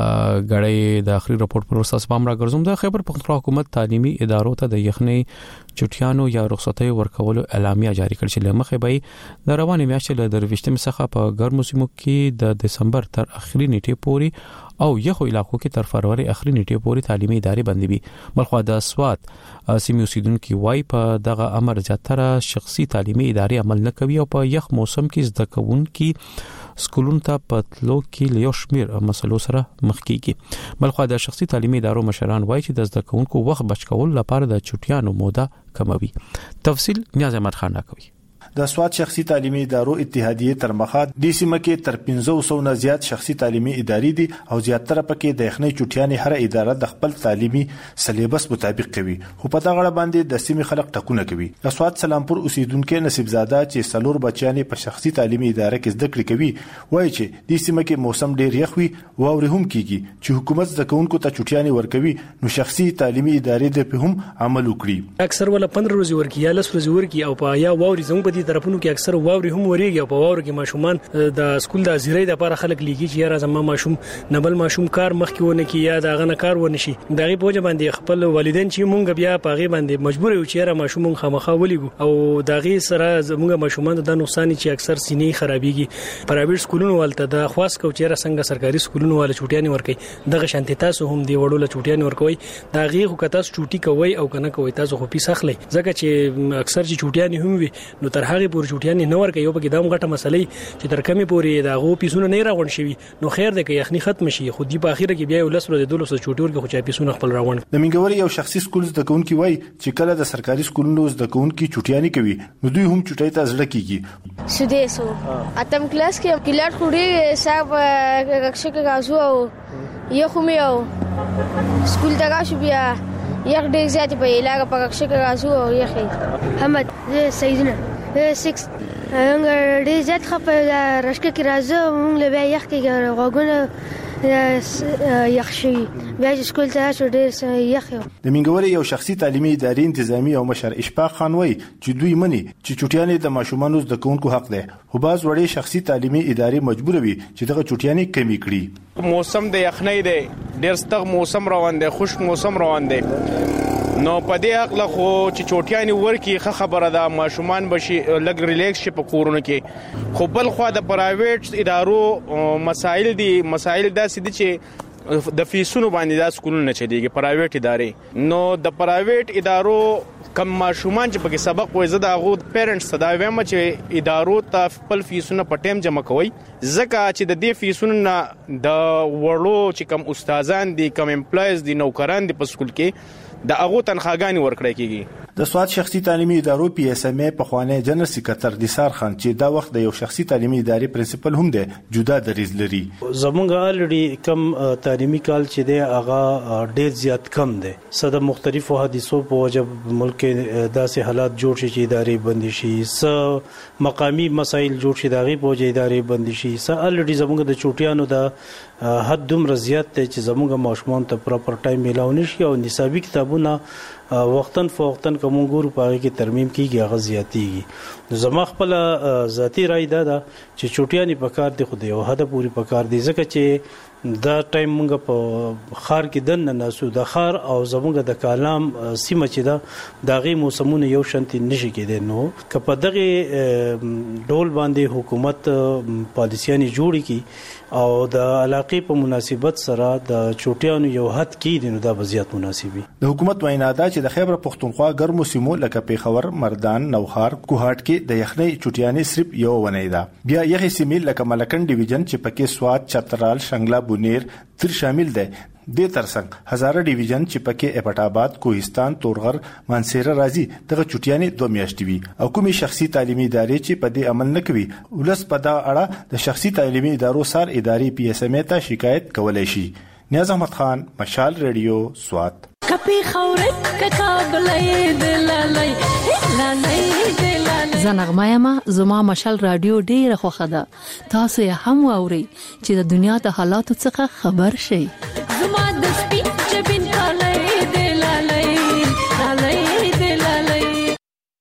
غړې د اخري راپور پر اساس پامرا ګرځوم د خیبر پختونخوا حکومت تعلیمي ادارو ته د یخنۍ چټیانو یا رخصتۍ ورکولو اعلامیه جاری کړل چې لمخې به د رواني میاشتې له درويشتم څخه په ګرمو سیمو کې د دسمبر تر اخري نیټې پورې او یخو علاقو کې تر فروری اخري نیټې پورې تعلیمي ادارې بندي وي. بلخو د سوات سیمو سیدونکو وای په دغه امر زیاتره شخصي تعلیمي ادارې عمل نه کوي او په یخ موسم کې زده کوونکي سکولونو ته پتلو کې لیو شمیر مسلو سره مخ کیږي. بلخو د شخصي تعلیمي ادارو مشران وایي چې د زده کوونکو وخت بچ کول لپاره د چټیانو موده کموي. تفصیل نیاز احمد خان راکوي. د سواد شخصي تعلیمي ادارو اتحادیه تر مخه د سیمه کې تر پنځه سوه نه زیات شخصي تعلیمي ادارې دي او زیاتره پکې د یخنۍ چټیانې هر اداره د خپل تعلیمي سلیبس مطابق کوي. خو په دغه باندې د سیمې خلک ټکونه کوي. د سواد سلامپور اوسیدونکو نصیب زاده چې سلور بچیانې په شخصي تعلیمي اداره کې زده کړې کوي وایي چې د سیمه کې موسم ډیر یخ وي او اوري هم کیږي چې حکومت زده کوونکو ته چټیانې ورکوي نو شخصي تعلیمي ادارې د په هم عمل وکړي. اکثر ولا پندرہ ورځې ورکی یا لس ورځې ورکی او په یا ووري زموږ په دې طرفونو کې اکثر واوري هم وريږي او په واورو کې ماشومان د سکول د ازيري د لپاره خلک لیږي چې یاره زما ماشوم نبل ماشوم کار مخ کې ونه کی یا دا غنه کار ونه شي. دغه بوجه باندې خپل والدین چې مونږ بیا پاغي باندې مجبور یو چې یاره ماشوم خامخا ولېګو او دغه سره زموږ ماشومان د نقصان چې اکثر سینې خرابيږي. پرایویټ سکولونو ولته د خاص کو چې څنګه سرکاري سکولونو ول چټیانې ورکي دغه شانتي تاسو هم دی وړول چټیانې ورکوي دغه خو کته چټي کوي او کنه کوي تاسو خو پیسې اخلي ځکه چې اکثر چې چټیانې هم وي نو تر هغه پور چټیانې نه ورکي یو په دام غټه مسلې چې تر کمی پورې دا غو پیسونه نه راغون شي نو خیر ده کې یخني ختم شي خو دی په اخیره کې بیا ولس ورته دولس چوټور کې خو چا پیسونه خپل راغون. د منګوري یو شخصي سکول زده کوونکی وای چې کله د سرکاري سکولونو زده کوونکی چټیانی کوي نو دوی هم چټای ته زړه کیږي. سودیسو اتم کلاس کې کلار خوري صاحب کښه کې غاسو او یو خو میو سکول ته غاسو بیا یخ ډیر زیات په علاقه په کښه کې غاسو او یخ محمد سیدنا سکس هغه ډیر زیات خپه رشکه کې راځو موږ له بیا یخ کې غوګونه یخ شي بیا سکول ته شو ډیر یخ. د منګوري یو شخصي تعلیمي ادارې انتظامی او مشر اشفاق خان وای چې دوی مني چې چټیانې د ماشومانو د کوونکو حق ده خو باز وړي شخصي تعلیمي ادارې مجبور وي چې دغه چټیانې کمی کړي. موسم د یخنۍ دی ډیر ستغ موسم روان دی خوش موسم روان دی نو په دې حق له خو چې چوټیانې ورکی خه خبره ده ماشومان بشي لګ ریلیکس شي په کورونه کې خو بل خو د پرایویټ ادارو مسائل دي مسائل داسې دي چې د فیسونو باندې د سکولونو چلیږي پرایویټ ادارې نو د پرایویټ ادارو کم ماشومان چې پکې سبق وایي زده غو پیرنټس ته دا وایم چې ادارو ته خپل فیسونه په ټیم جمع کوي ځکه چې د دې فیسونو نه د وړو چې کم استادان دي کم امپلایز دي نوکران دي په سکول کې د هغه تنخواګانی ورکړی کیږي. د سواد شخصي تعلیمي ادارو پی اس ام ای په خوانه جنرال سکرټر نثار خان چې دا وخت د یو شخصي تعلیمي ادارې پرنسپل هم دی جدا دریز لري. زمونږ الریډي کم تعلیمي کال چې دی هغه ډیر زیات کم دی صد مختلفو حادثو په وجه ملک داسې حالات جوړ شي چې ادارې بند شي س مقامی مسایل جوړ شي دغه په وجه ادارې بند شي س الریډي زمونږ د چوټیانو د حد دومره زیات دی چې زمونږ ماشومان ته پراپر ټایم میلاو نشي او نصابي کتابونه وختن فوختن کوم ګورو پاره کې ترمیم کیږي هغه زیاتیږي. زما خپل ذاتی رائے دا ده چې چوټیانی په کار دي خو د یو حد پوری په کار دي ځکه چې دا ټایم مونږ په خار کې دن نه سو د خار او زمونږ د کلام سیمه چې دا دغه موسمونه یو شانتي نشي کېدای نو که په دغه ډول باندې حکومت پالیسیانه جوړی کی او د علاقې په مناسبت سره د چوټیانو یو حد کې دي نو دا بزیات مناسبي. د حکومت وینا ده چې د خیبر پختونخوا ګرمو سیمو لکه پیښور، مردان، نوخار، کوهاټ کې د یخنۍ چوټیانې صرف یو ونی ده. بیا یخي سیمې لکه ملکن ډیویژن چې پکې سواد، چترال، شنګلا، بونیر تر شامل ده. د ترڅنګ هزاره ډیویژن چې پکې اپټ آباد، کوهستان، تورغر، مانسیره راځي دغه چټیانې دوه میاشتې وي. او کومي شخصي تعلیمي ادارې چې په دې عمل نه کوي ولس په دا اړه د شخصي تعلیمي ادارو سره اداري پی اس ام ته شکایت کولای شي. نیاز احمد خان، مشال ریډیو، سوات. کپی خورک کابلې دلالای لالای زنغمایما زما مشال رادیو ډیره خوخه ده. تاسو یې هم واورئ چې د دنیا د حالاتو څخه خبر شئ. زما د سپین جبین